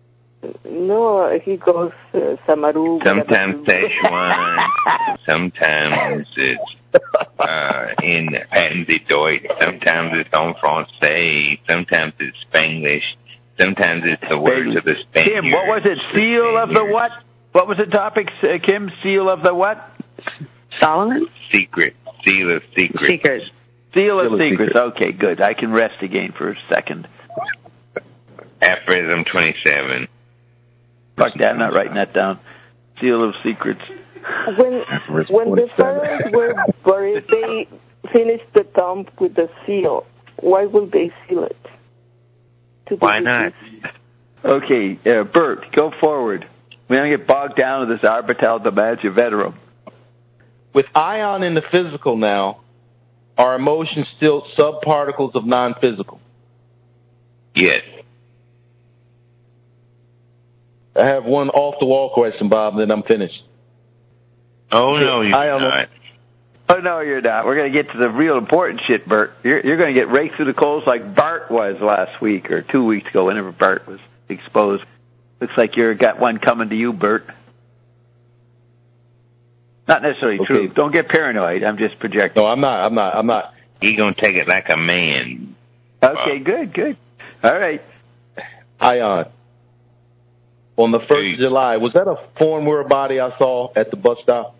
No, he goes uh, Samaru. Sometimes Szechuan. Sometimes it's uh, in Pansy Deutsch. Sometimes it's en français. Sometimes it's Spanglish. Sometimes it's the words of the Spaniards. Kim, what was it? Seal of the what? What was the topic, uh, Kim? Seal of the what? Solomon? Secret. Seal of secrets. Secrets. Seal of Seal of secrets. secrets. Okay, good. I can rest again for a second. Aphorism twenty-seven. Fuck that, I'm not writing that down. Seal of secrets. When when the pharaohs were buried, they finished the tomb with the seal. Why would they seal it? To Why not? Okay, uh, Bert, go forward. We don't get bogged down with this Arbital Damagia Veterum. With ion in the physical now, are emotions still subparticles of non-physical? Yes. I have one off-the-wall question, Bob, and then I'm finished. Oh, no, you're I don't know. not. Oh, no, you're not. We're going to get to the real important shit, Bert. You're, you're going to get raked through the coals like Bart was last week or two weeks ago, whenever Bart was exposed. Looks like you've got one coming to you, Bert. Not necessarily Okay. true. Don't get paranoid. I'm just projecting. No, I'm not. I'm not. I'm not. He's going to take it like a man. Okay, good, good. All right. Ion. On the first of July, was that a foreign world body I saw at the bus stop?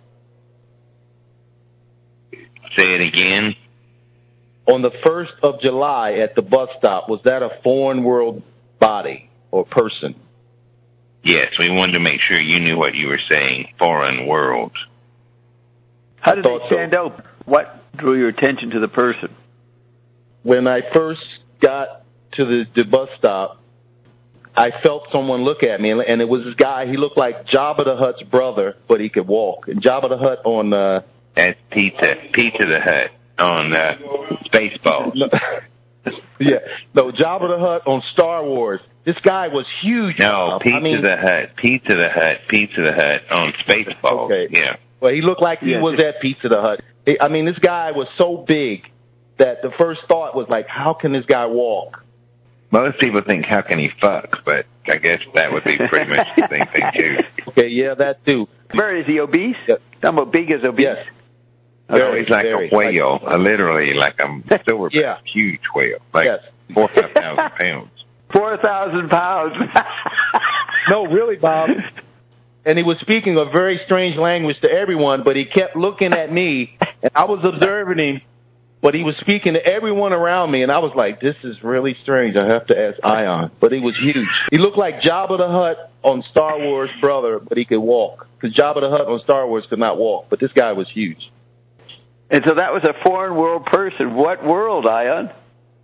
Say it again. On the first of July at the bus stop, was that a foreign world body or person? Yes, we wanted to make sure you knew what you were saying. Foreign world. How did thought they so. stand out? What drew your attention to the person? When I first got to the, the bus stop, I felt someone look at me, and, and it was this guy. He looked like Jabba the Hutt's brother, but he could walk. And Jabba the Hutt on uh, That's Pizza. Pizza the Hut on uh, Spaceballs. no, yeah, no Jabba the Hutt on Star Wars. This guy was huge. No, Bob. Pizza I mean, the Hut. Pizza the Hut. Pizza the Hut on Spaceballs. Okay. Yeah. Well, he looked like he Yeah. was at Pizza the Hut. I mean, this guy was so big that the first thought was like, how can this guy walk? Most people think, how can he fuck? But I guess that would be pretty much the same thing, too. Okay, yeah, that too. Bert, is he obese? Yes. How big is obese? Yes. No, Very, he's like very. a whale, uh, literally like a silverback, Yeah. huge whale, like Yes. four or five thousand pounds. Four thousand pounds. No, really, Bob. And he was speaking a very strange language to everyone, but he kept looking at me, and I was observing him, but he was speaking to everyone around me, and I was like, this is really strange. I have to ask Ion. But he was huge. He looked like Jabba the Hutt on Star Wars' brother, but he could walk. Because Jabba the Hutt on Star Wars could not walk, but this guy was huge. And so that was a foreign world person. What world, Ion?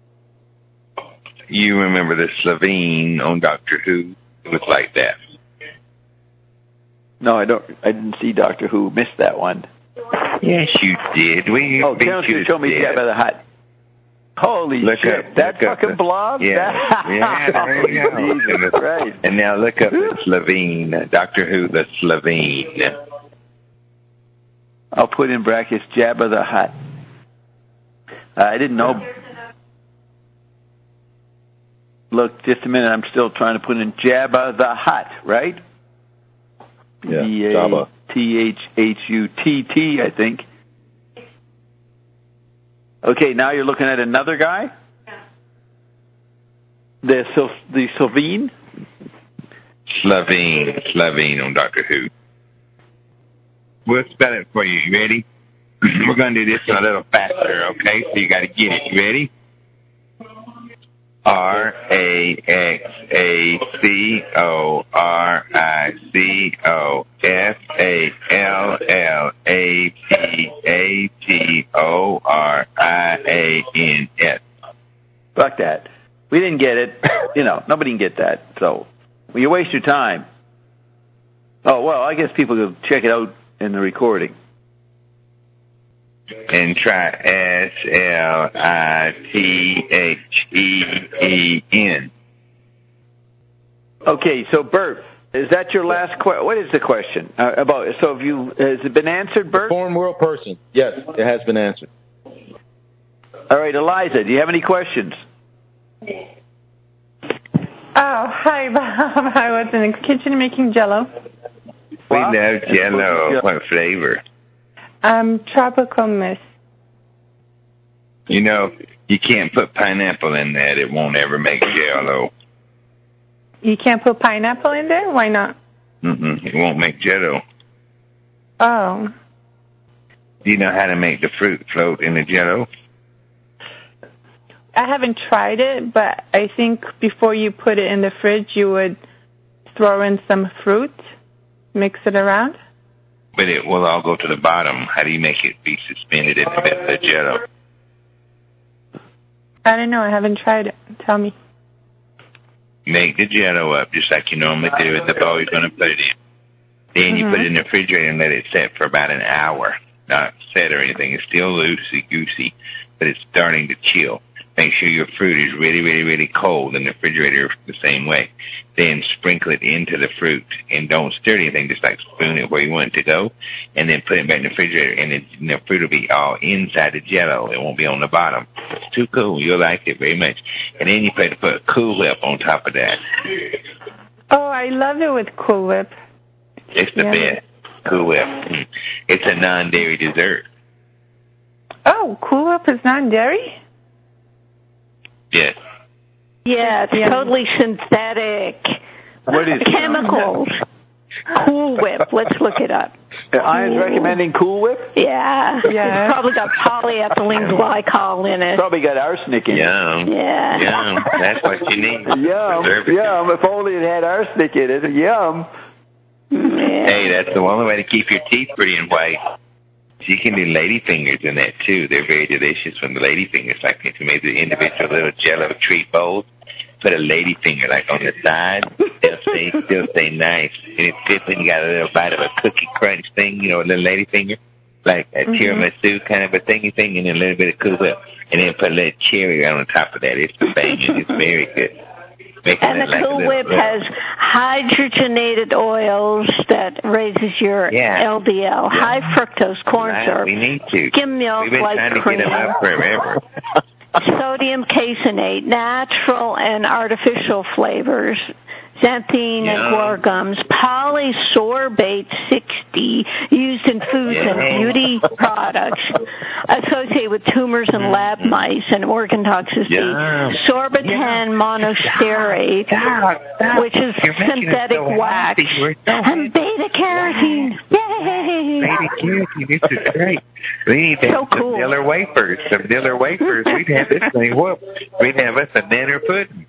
You remember the Slovene on Doctor Who? It was like that. No, I don't. I didn't see Doctor Who. Missed that one. Yes, you did. We Oh, beat Terrence you can to show me death. Jabba the Hutt. Holy Look shit! up, that look up fucking the- blob. Yeah, That- yeah, there you go. Jesus Christ. And now look up the Slovene, Doctor Who, the Slovene. I'll put in brackets Jabba the Hutt. Uh, I didn't know. Look, just a minute. I'm still trying to put in Jabba the Hutt, right? Yeah, D A Jabba. T H H U T T, I think. Okay, now you're looking at another guy? The Sil- the Slovene? Slovene, Slovene on Doctor Who. We'll spell it for you. You ready? We're going to do this a little faster, okay? So you got to get it. You ready? R A X A C O R I C O F A L L A P A T O R I A N S. Fuck that. We didn't get it. You know, nobody can get that. So, well, you waste your time. Oh, well, I guess people will check it out in the recording. And try S L I T H E E N. Okay, so Bert, is that your last question? What is the question uh, about? So, have you has it been answered, Bert? Foreign world person. Yes, it has been answered. All right, Eliza, do you have any questions? Oh, hi, Bob. I was in the kitchen making Jell-O. We love Jell-O. What flavor? Um, tropical mist. You know, you can't put pineapple in that. It won't ever make Jell-O. You can't put pineapple in there? Why not? Mm-mm. It won't make Jell-O. Oh. Do you know how to make the fruit float in the Jell-O? I haven't tried it, but I think before you put it in the fridge, you would throw in some fruit, mix it around. But it will all go to the bottom. How do you make it be suspended in the middle of the Jell-O? I don't know. I haven't tried it. Tell me. Make the Jell-O up just like you normally do in the bowl you're going to put it in. Then mm-hmm. you put it in the refrigerator and let it set for about an hour. Not set or anything. It's still loosey-goosey, but it's starting to chill. Make sure your fruit is really, really, really cold in the refrigerator the same way. Then sprinkle it into the fruit and don't stir anything. Just like spoon it where you want it to go, and then put it back in the refrigerator. And it, the fruit will be all inside the Jell-O. It won't be on the bottom. It's too cool. You'll like it very much. And then you put to put Cool Whip on top of that. Oh, I love it with Cool Whip. It's the yeah. best. Cool Whip. It's a non-dairy dessert. Oh, Cool Whip is non-dairy? Yes. Yeah, it's yeah. totally synthetic. What is chemicals? Cool Whip. Let's look it up. Uh, Ian's cool. recommending Cool Whip? Yeah. Yeah. It's probably got polyethylene glycol in it. Probably got arsenic in Yum. it. Yeah. Yum. That's what you need. Yum. Yum. If only it had arsenic in it. Yum. Yeah. Hey, that's the only way to keep your teeth pretty and white. You can do ladyfingers in that, too. They're very delicious from the ladyfingers. Like if you made the individual little Jell-O treat bowls, put a ladyfinger, like, on the side. They'll stay, they'll stay nice. And it's good when you got a little bite of a cookie crunch thing, you know, a little ladyfinger, like a mm-hmm. tiramisu kind of a thingy thing, and then a little bit of Cool Whip. And then put a little cherry right on top of that. It's banging. It's very good. And the like Cool Whip has hydrogenated oils that raises your yeah. L D L, yeah. high fructose corn right. syrup, we need to. skim milk We've been like trying cream, to get them up forever. sodium caseinate, natural and artificial flavors, xanthine yeah. and guar gums, polysorbate sixty, used in foods yeah. and beauty products, associated with tumors and lab mice and organ toxicity, yeah. sorbitan yeah. monosterate, stop, stop. which is You're synthetic so wax, so and beta-carotene. Yay! Beta-carotene, this is great. We need to so have cool. some Diller wafers, some Diller wafers. We'd have this thing whoop. We'd have us a nanner pudding.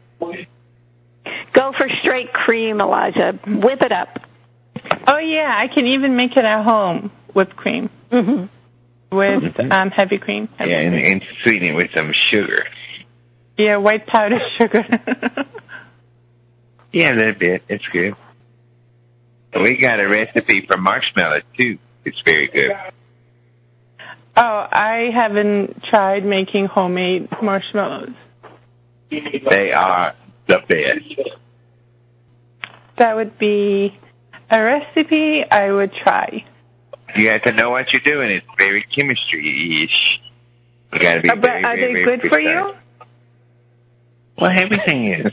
Go for straight cream, Elijah. Whip it up. Oh, yeah. I can even make it at home, whipped cream. Mm-hmm. With mm-hmm. um, heavy cream. Heavy yeah, and, cream. and sweeten it with some sugar. Yeah, white powdered sugar. Yeah, a little bit. It's good. We got a recipe for marshmallows, too. It's very good. Oh, I haven't tried making homemade marshmallows. They are the best. That would be a recipe I would try. You have to know what you're doing. It's very chemistry-ish. You got to be uh, very, Are very, they very good precise. for you? Well, everything is.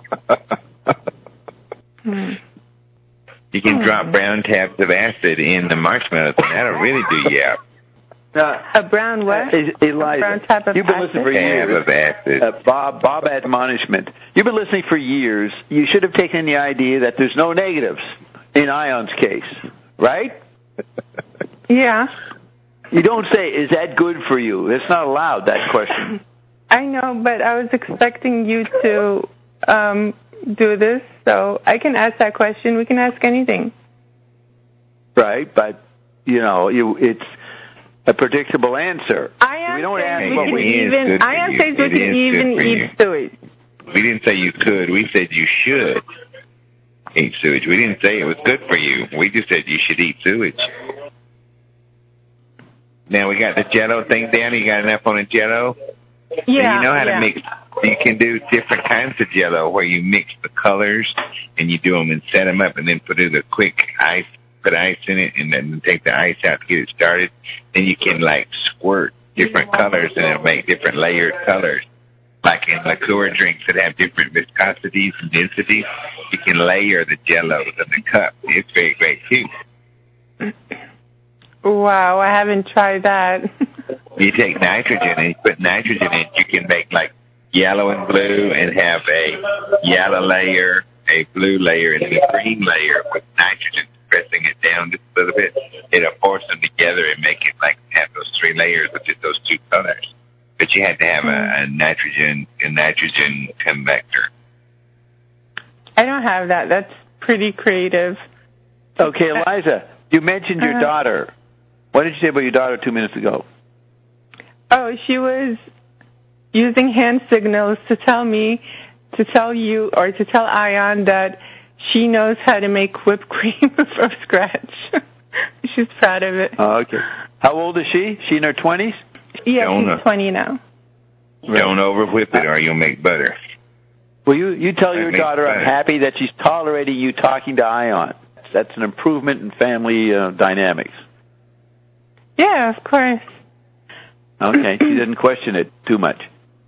hmm. You can hmm. drop brown tabs of acid in the marshmallows, and that'll really do you out. Uh, a brown what? Uh, Elijah, a brown tab of you've been acid? listening for years. Tab of acid. Uh, Bob, Bob Admonishment. You've been listening for years. You should have taken the idea that there's no negatives in Ion's case, right? Yeah. You don't say, is that good for you? It's not allowed, that question. I know, but I was expecting you to um, do this, so I can ask that question. We can ask anything. Right, but, you know, you it's a predictable answer. I we don't says ask we what can we even. I says we can even eat sewage. We didn't say you could. We said you should eat sewage. We didn't say it was good for you. We just said you should eat sewage. Now we got the Jell-O thing down. You got enough on the Jell-O? Yeah. You know how yeah. to mix. You can do different kinds of Jell-O where you mix the colors and you do them and set them up and then put in a quick ice. Put ice in it and then take the ice out to get it started. Then you can like squirt different colors and it'll make different layered colors. like in liqueur drinks that have different viscosities and densities, you can layer the jellos in the cup. It's very great too. Wow, I haven't tried that. You take nitrogen and you put nitrogen in, you can make like yellow and blue and have a yellow layer, a blue layer, and then a green layer with nitrogen pressing it down just a little bit. It'll force them together and make it like have those three layers of just those two colors. But you had to have a, a nitrogen a nitrogen convector. I don't have that. That's pretty creative. Okay, Eliza, you mentioned your uh, daughter. What did you say about your daughter two minutes ago? Oh, she was using hand signals to tell me, to tell you, or to tell Ion that she knows how to make whipped cream from scratch. She's proud of it. Oh, okay. How old is she? She in her twenties? Yeah, Don't she's twenty now. Don't overwhip it or you'll make butter. Well, you, you tell I your daughter butter. I'm happy that she's tolerating you talking to Ion. That's an improvement in family uh, dynamics. Yeah, of course. Okay, she didn't question it too much.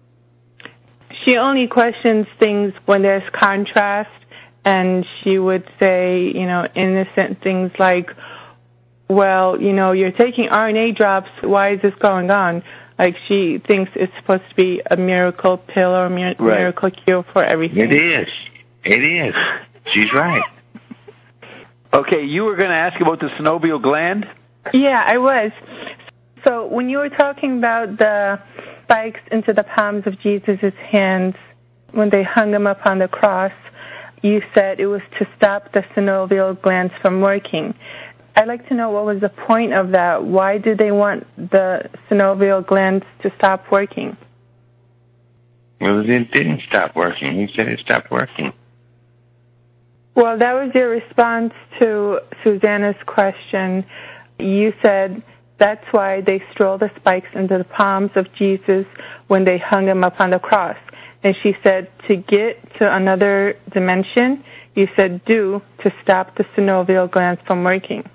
She only questions things when there's contrast, and she would say, you know, innocent things like, well, you know, you're taking R N A drops, why is this going on? Like, she thinks it's supposed to be a miracle pill or a mir- right. miracle cure for everything. It is. It is. She's right. Okay, you were going to ask about the synovial gland? Yeah, I was. So when you were talking about the spikes into the palms of Jesus' hands when they hung him up on the cross, you said it was to stop the synovial glands from working. I'd like to know what was the point of that. Why did they want the synovial glands to stop working? Well, it didn't stop working. He said it stopped working. Well, that was your response to Susanna's question. You said that's why they strolled the spikes into the palms of Jesus when they hung him up on the cross. And she said to get to another dimension, you said do to stop the synovial glands from working.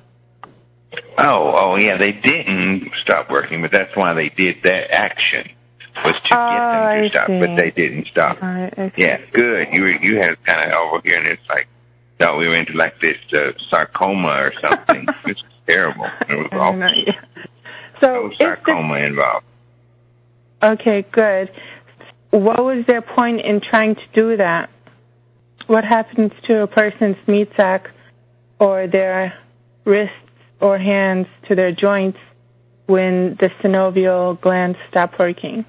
Oh, oh, yeah, they didn't stop working, but that's why they did that action, was to oh, get them to I stop, see. but they didn't stop. Right, yeah, good. You were, you had kind of over here, and it's like, thought we were into like this uh, sarcoma or something. It's terrible. It was awful. Know, yeah. So there was sarcoma the, involved. Okay, good. What was their point in trying to do that? What happens to a person's meat sac or their wrists or hands to their joints when the synovial glands stop working?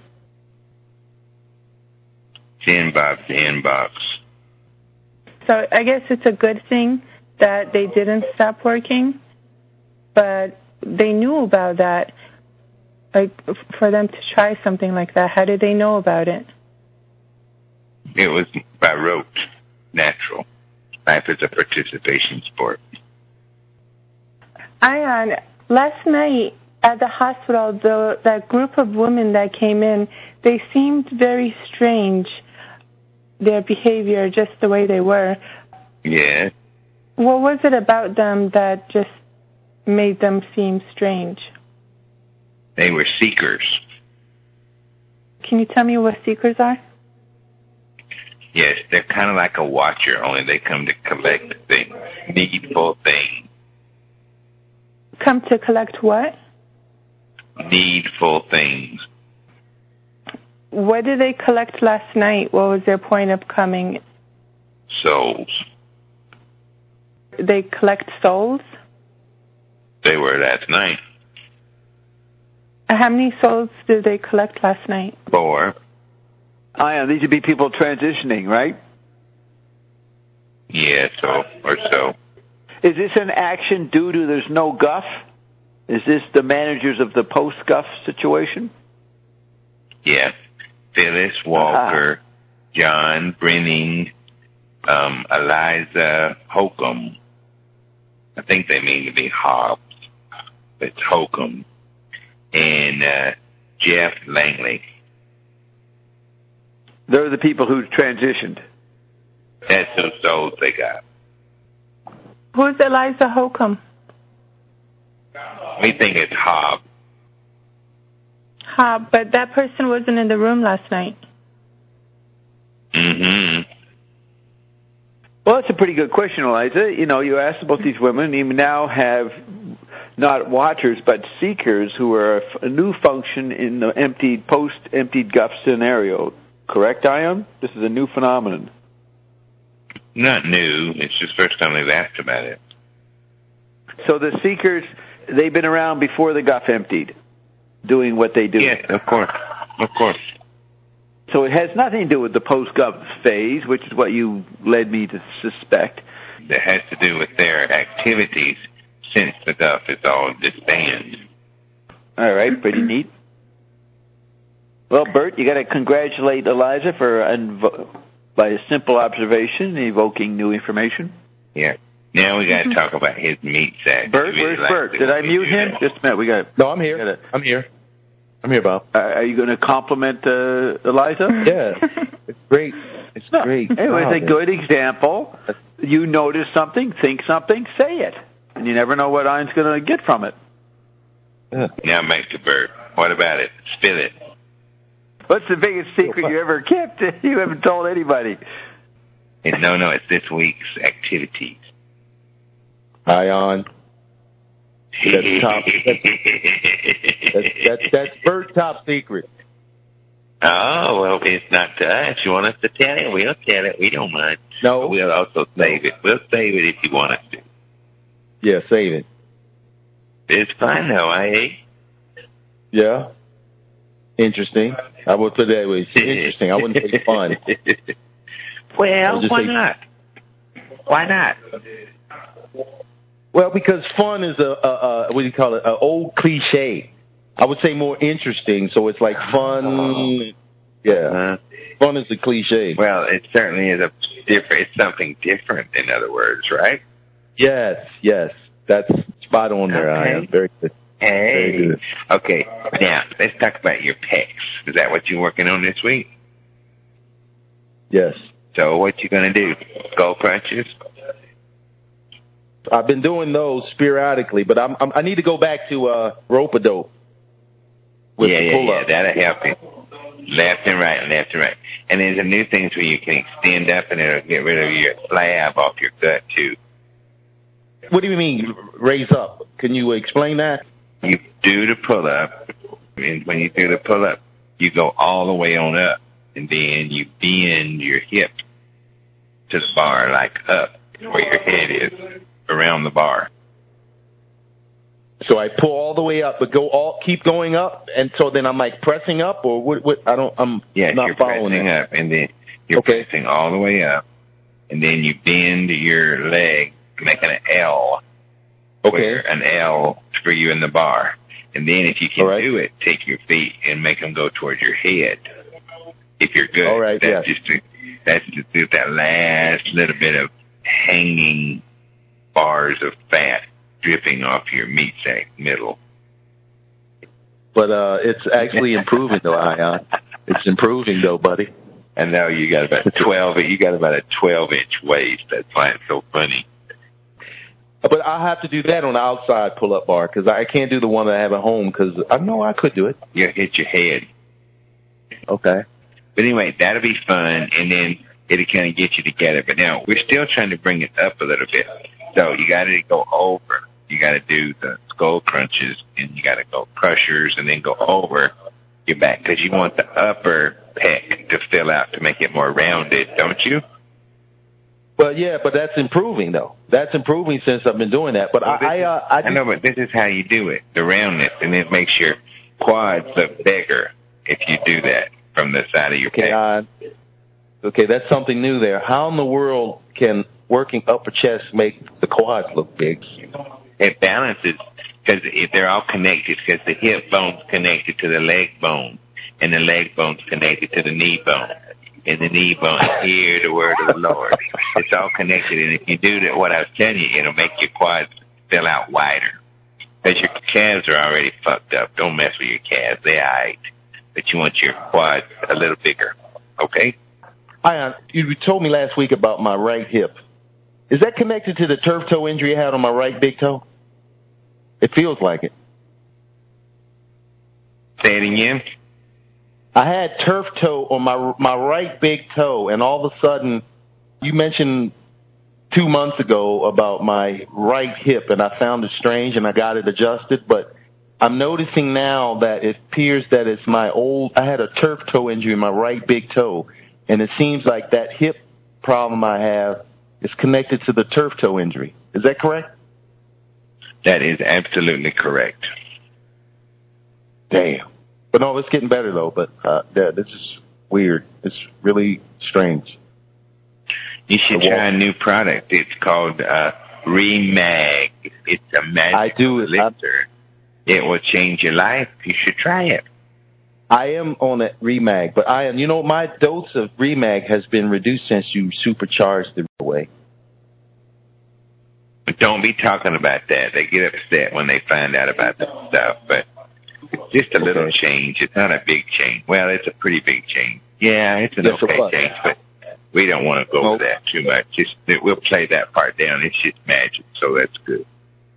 Inbox to inbox. So I guess it's a good thing that they didn't stop working, but they knew about that. Like, for them to try something like that, how did they know about it? It was by rote, natural. Life is a participation sport. Ion, last night at the hospital, the, that group of women that came in, they seemed very strange, their behavior, just the way they were. Yeah. What was it about them that just made them seem strange? They were seekers. Can you tell me what seekers are? Yes, they're kind of like a watcher, only they come to collect things, needful things. Come to collect what? Needful things. What did they collect last night? What was their point of coming? Souls. They collect souls? They were last night. How many souls did they collect last night? Four. Ion, these would be people transitioning, right? Yeah, so, or so. Is this an action due to there's no guff? Is this the managers of the post-guff situation? Yeah. Phyllis Walker, uh-huh. John Brenning, um, Eliza Holcomb. I think they mean to be Hobbs, but it's Holcomb. And uh, Jeff Langley. They're the people who transitioned. That's whose souls they got. Who's Eliza Holcomb? We think it's Hobbs. Hobbs, but that person wasn't in the room last night. Mm-hmm. Well, that's a pretty good question, Eliza. You know, you asked about these women. You now have not watchers, but seekers who are a new function in the emptied, post-emptied guff scenario. Correct, Ion? This is a new phenomenon. Not new. It's just the first time they've asked about it. So the seekers, they've been around before the guff emptied, doing what they do. Yeah, of course. Of course. So it has nothing to do with the post-guff phase, which is what you led me to suspect. It has to do with their activities since the guff is all disbanded. All right, pretty neat. Well, Bert, you got to congratulate Eliza for, invo- by a simple observation, evoking new information. Yeah. Now we got to talk about his meat sack. Bert, where's like Bert? Did I mute him? That. Just a minute. We got. No, I'm here. Gotta, I'm here. I'm here, Bob. Uh, are you going to compliment uh, Eliza? Yeah, it's great. It's no. great. It was a good example. You notice something, think something, say it, and you never know what Ian's going to get from it. Yeah. Now, Mister Bert, what about it? Spill it. What's the biggest secret you ever kept? You haven't told anybody. No, no, it's this week's activities. Ion. That's top. That's, that's, that's, that's Bert's top secret. Oh, well, it's not to us. You want us to tell it? We'll tell it. We don't mind. No. But we'll also save it. We'll save it if you want us to. Yeah, save it. It's fun, though, eh? Yeah. Interesting. I would put it that way. Interesting. I wouldn't say fun. Well, why not? Why not? Well, because fun is a, a, a what do you call it, an old cliche. I would say more interesting, so it's like fun. Yeah. Uh-huh. Fun is a cliche. Well, it certainly is a different, it's something different, in other words, right? Yes, yes. That's spot on there, okay. I am. Very good. Hey. Very good. Okay, now, let's talk about your pecs. Is that what you're working on this week? Yes. So what you going to do? Skull crunches? I've been doing those periodically, but I'm, I'm, I need to go back to uh, rope-a-dope. With yeah, the yeah, pull-up. yeah, that'll help you. Left and right, left and right. And there's a new thing where you can extend up and it'll get rid of your slab off your gut, too. What do you mean, raise up? Can you explain that? You do the pull-up, and when you do the pull-up, you go all the way on up, and then you bend your hip to the bar, like up, where your head is, around the bar. So I pull all the way up, but go all keep going up, and so then I'm like pressing up, or what? what I don't. I'm yeah, not you're following pressing that. up, and then you're okay. pressing all the way up, and then you bend your leg, making an L. Okay. Where an L for you in the bar, and then if you can right. do it, take your feet and make them go towards your head. If you're good, all right, that's yeah. just to, that's to do that last little bit of hanging bars of fat dripping off your meat sack middle. But uh, it's actually improving, though, Ion. It's improving, though, buddy. And now you got about twelve. You got about a twelve-inch waist. That's why it's so funny. But I have to do that on the outside pull-up bar because I can't do the one that I have at home because I know I could do it. You hit your head. Okay. But anyway, that'll be fun, and then it'll kind of get you together. But now we're still trying to bring it up a little bit. So you got to go over. You got to do the skull crunches, and you got to go crushers, and then go over your back because you want the upper pec to fill out to make it more rounded, don't you? Well, yeah, but that's improving, though. That's improving since I've been doing that. But well, I, is, I, uh, I, I know, but this is how you do it, the roundness, and it makes your quads look bigger if you do that from the side of your okay, pec. Uh, okay, that's something new there. How in the world can working upper chest make the quads look big? It balances because they're all connected because the hip bone's connected to the leg bone, and the leg bone's connected to the knee bone. And the knee bone, hear the word of the Lord. It's all connected, and if you do that, what I was telling you, it'll make your quads fill out wider. Because your calves are already fucked up. Don't mess with your calves. They're all right. But you want your quads a little bigger. Okay? Ion, you told me last week about my right hip. Is that connected to the turf toe injury I had on my right big toe? It feels like it. Say it again. I had turf toe on my my right big toe, and all of a sudden, you mentioned two months ago about my right hip, and I found it strange, and I got it adjusted, but I'm noticing now that it appears that it's my old, I had a turf toe injury in my right big toe, and it seems like that hip problem I have is connected to the turf toe injury. Is that correct? That is absolutely correct. Damn. But no, it's getting better, though. But uh, yeah, this is weird. It's really strange. You should try a new product. It's called uh, Remag. It's a magical I do, lifter. It will change your life. You should try it. I am on it, Remag. But I am, you know, my dose of Remag has been reduced since you supercharged it away. But don't be talking about that. They get upset when they find out about that stuff. But it's just a little okay. change. It's not a big change. Well, it's a pretty big change. Yeah, it's an yes, okay change, but we don't want to go over that too much. Just we'll play that part down. It's just magic, so that's good.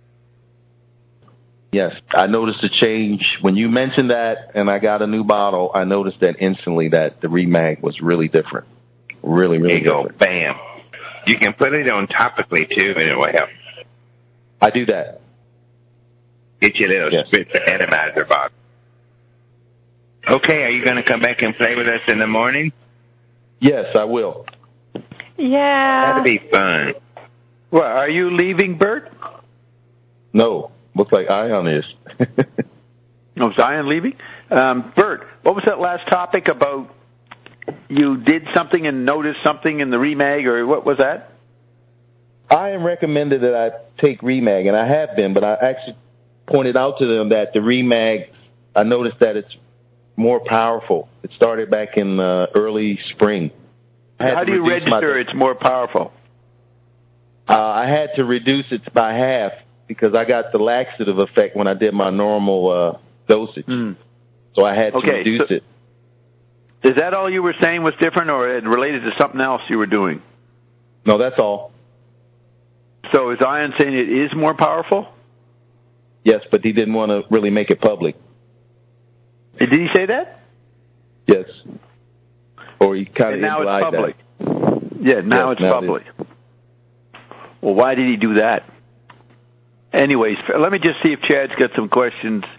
Yes, I noticed a change. When you mentioned that and I got a new bottle, I noticed that instantly that the Remag was really different. Really, really there you different. Go, bam. You can put it on topically, too, and it will help. I do that. Get your little yes. spritzer atomizer box. Okay, are you going to come back and play with us in the morning? Yes, I will. Yeah. That'll be fun. Well, are you leaving, Bert? No. Looks like Ion is. No, is Ion leaving? Um, Bert, what was that last topic about you did something and noticed something in the Remag, or what was that? I am recommended that I take Remag, and I have been, but I actually pointed out to them that the Remag, I noticed that it's more powerful. It started back in uh, early spring. How do you register my, it's more powerful? Uh, I had to reduce it by half because I got the laxative effect when I did my normal uh, dosage. Mm. So I had to okay, reduce so it. Is that all you were saying was different, or it related to something else you were doing? No, that's all. So is Ion saying it is more powerful? Yes, but he didn't want to really make it public. Did he say that? Yes. Or he kind and of now implied it's public. That. Yeah, now yes, it's now public. It well, why did he do that? Anyways, let me just see if Chad's got some questions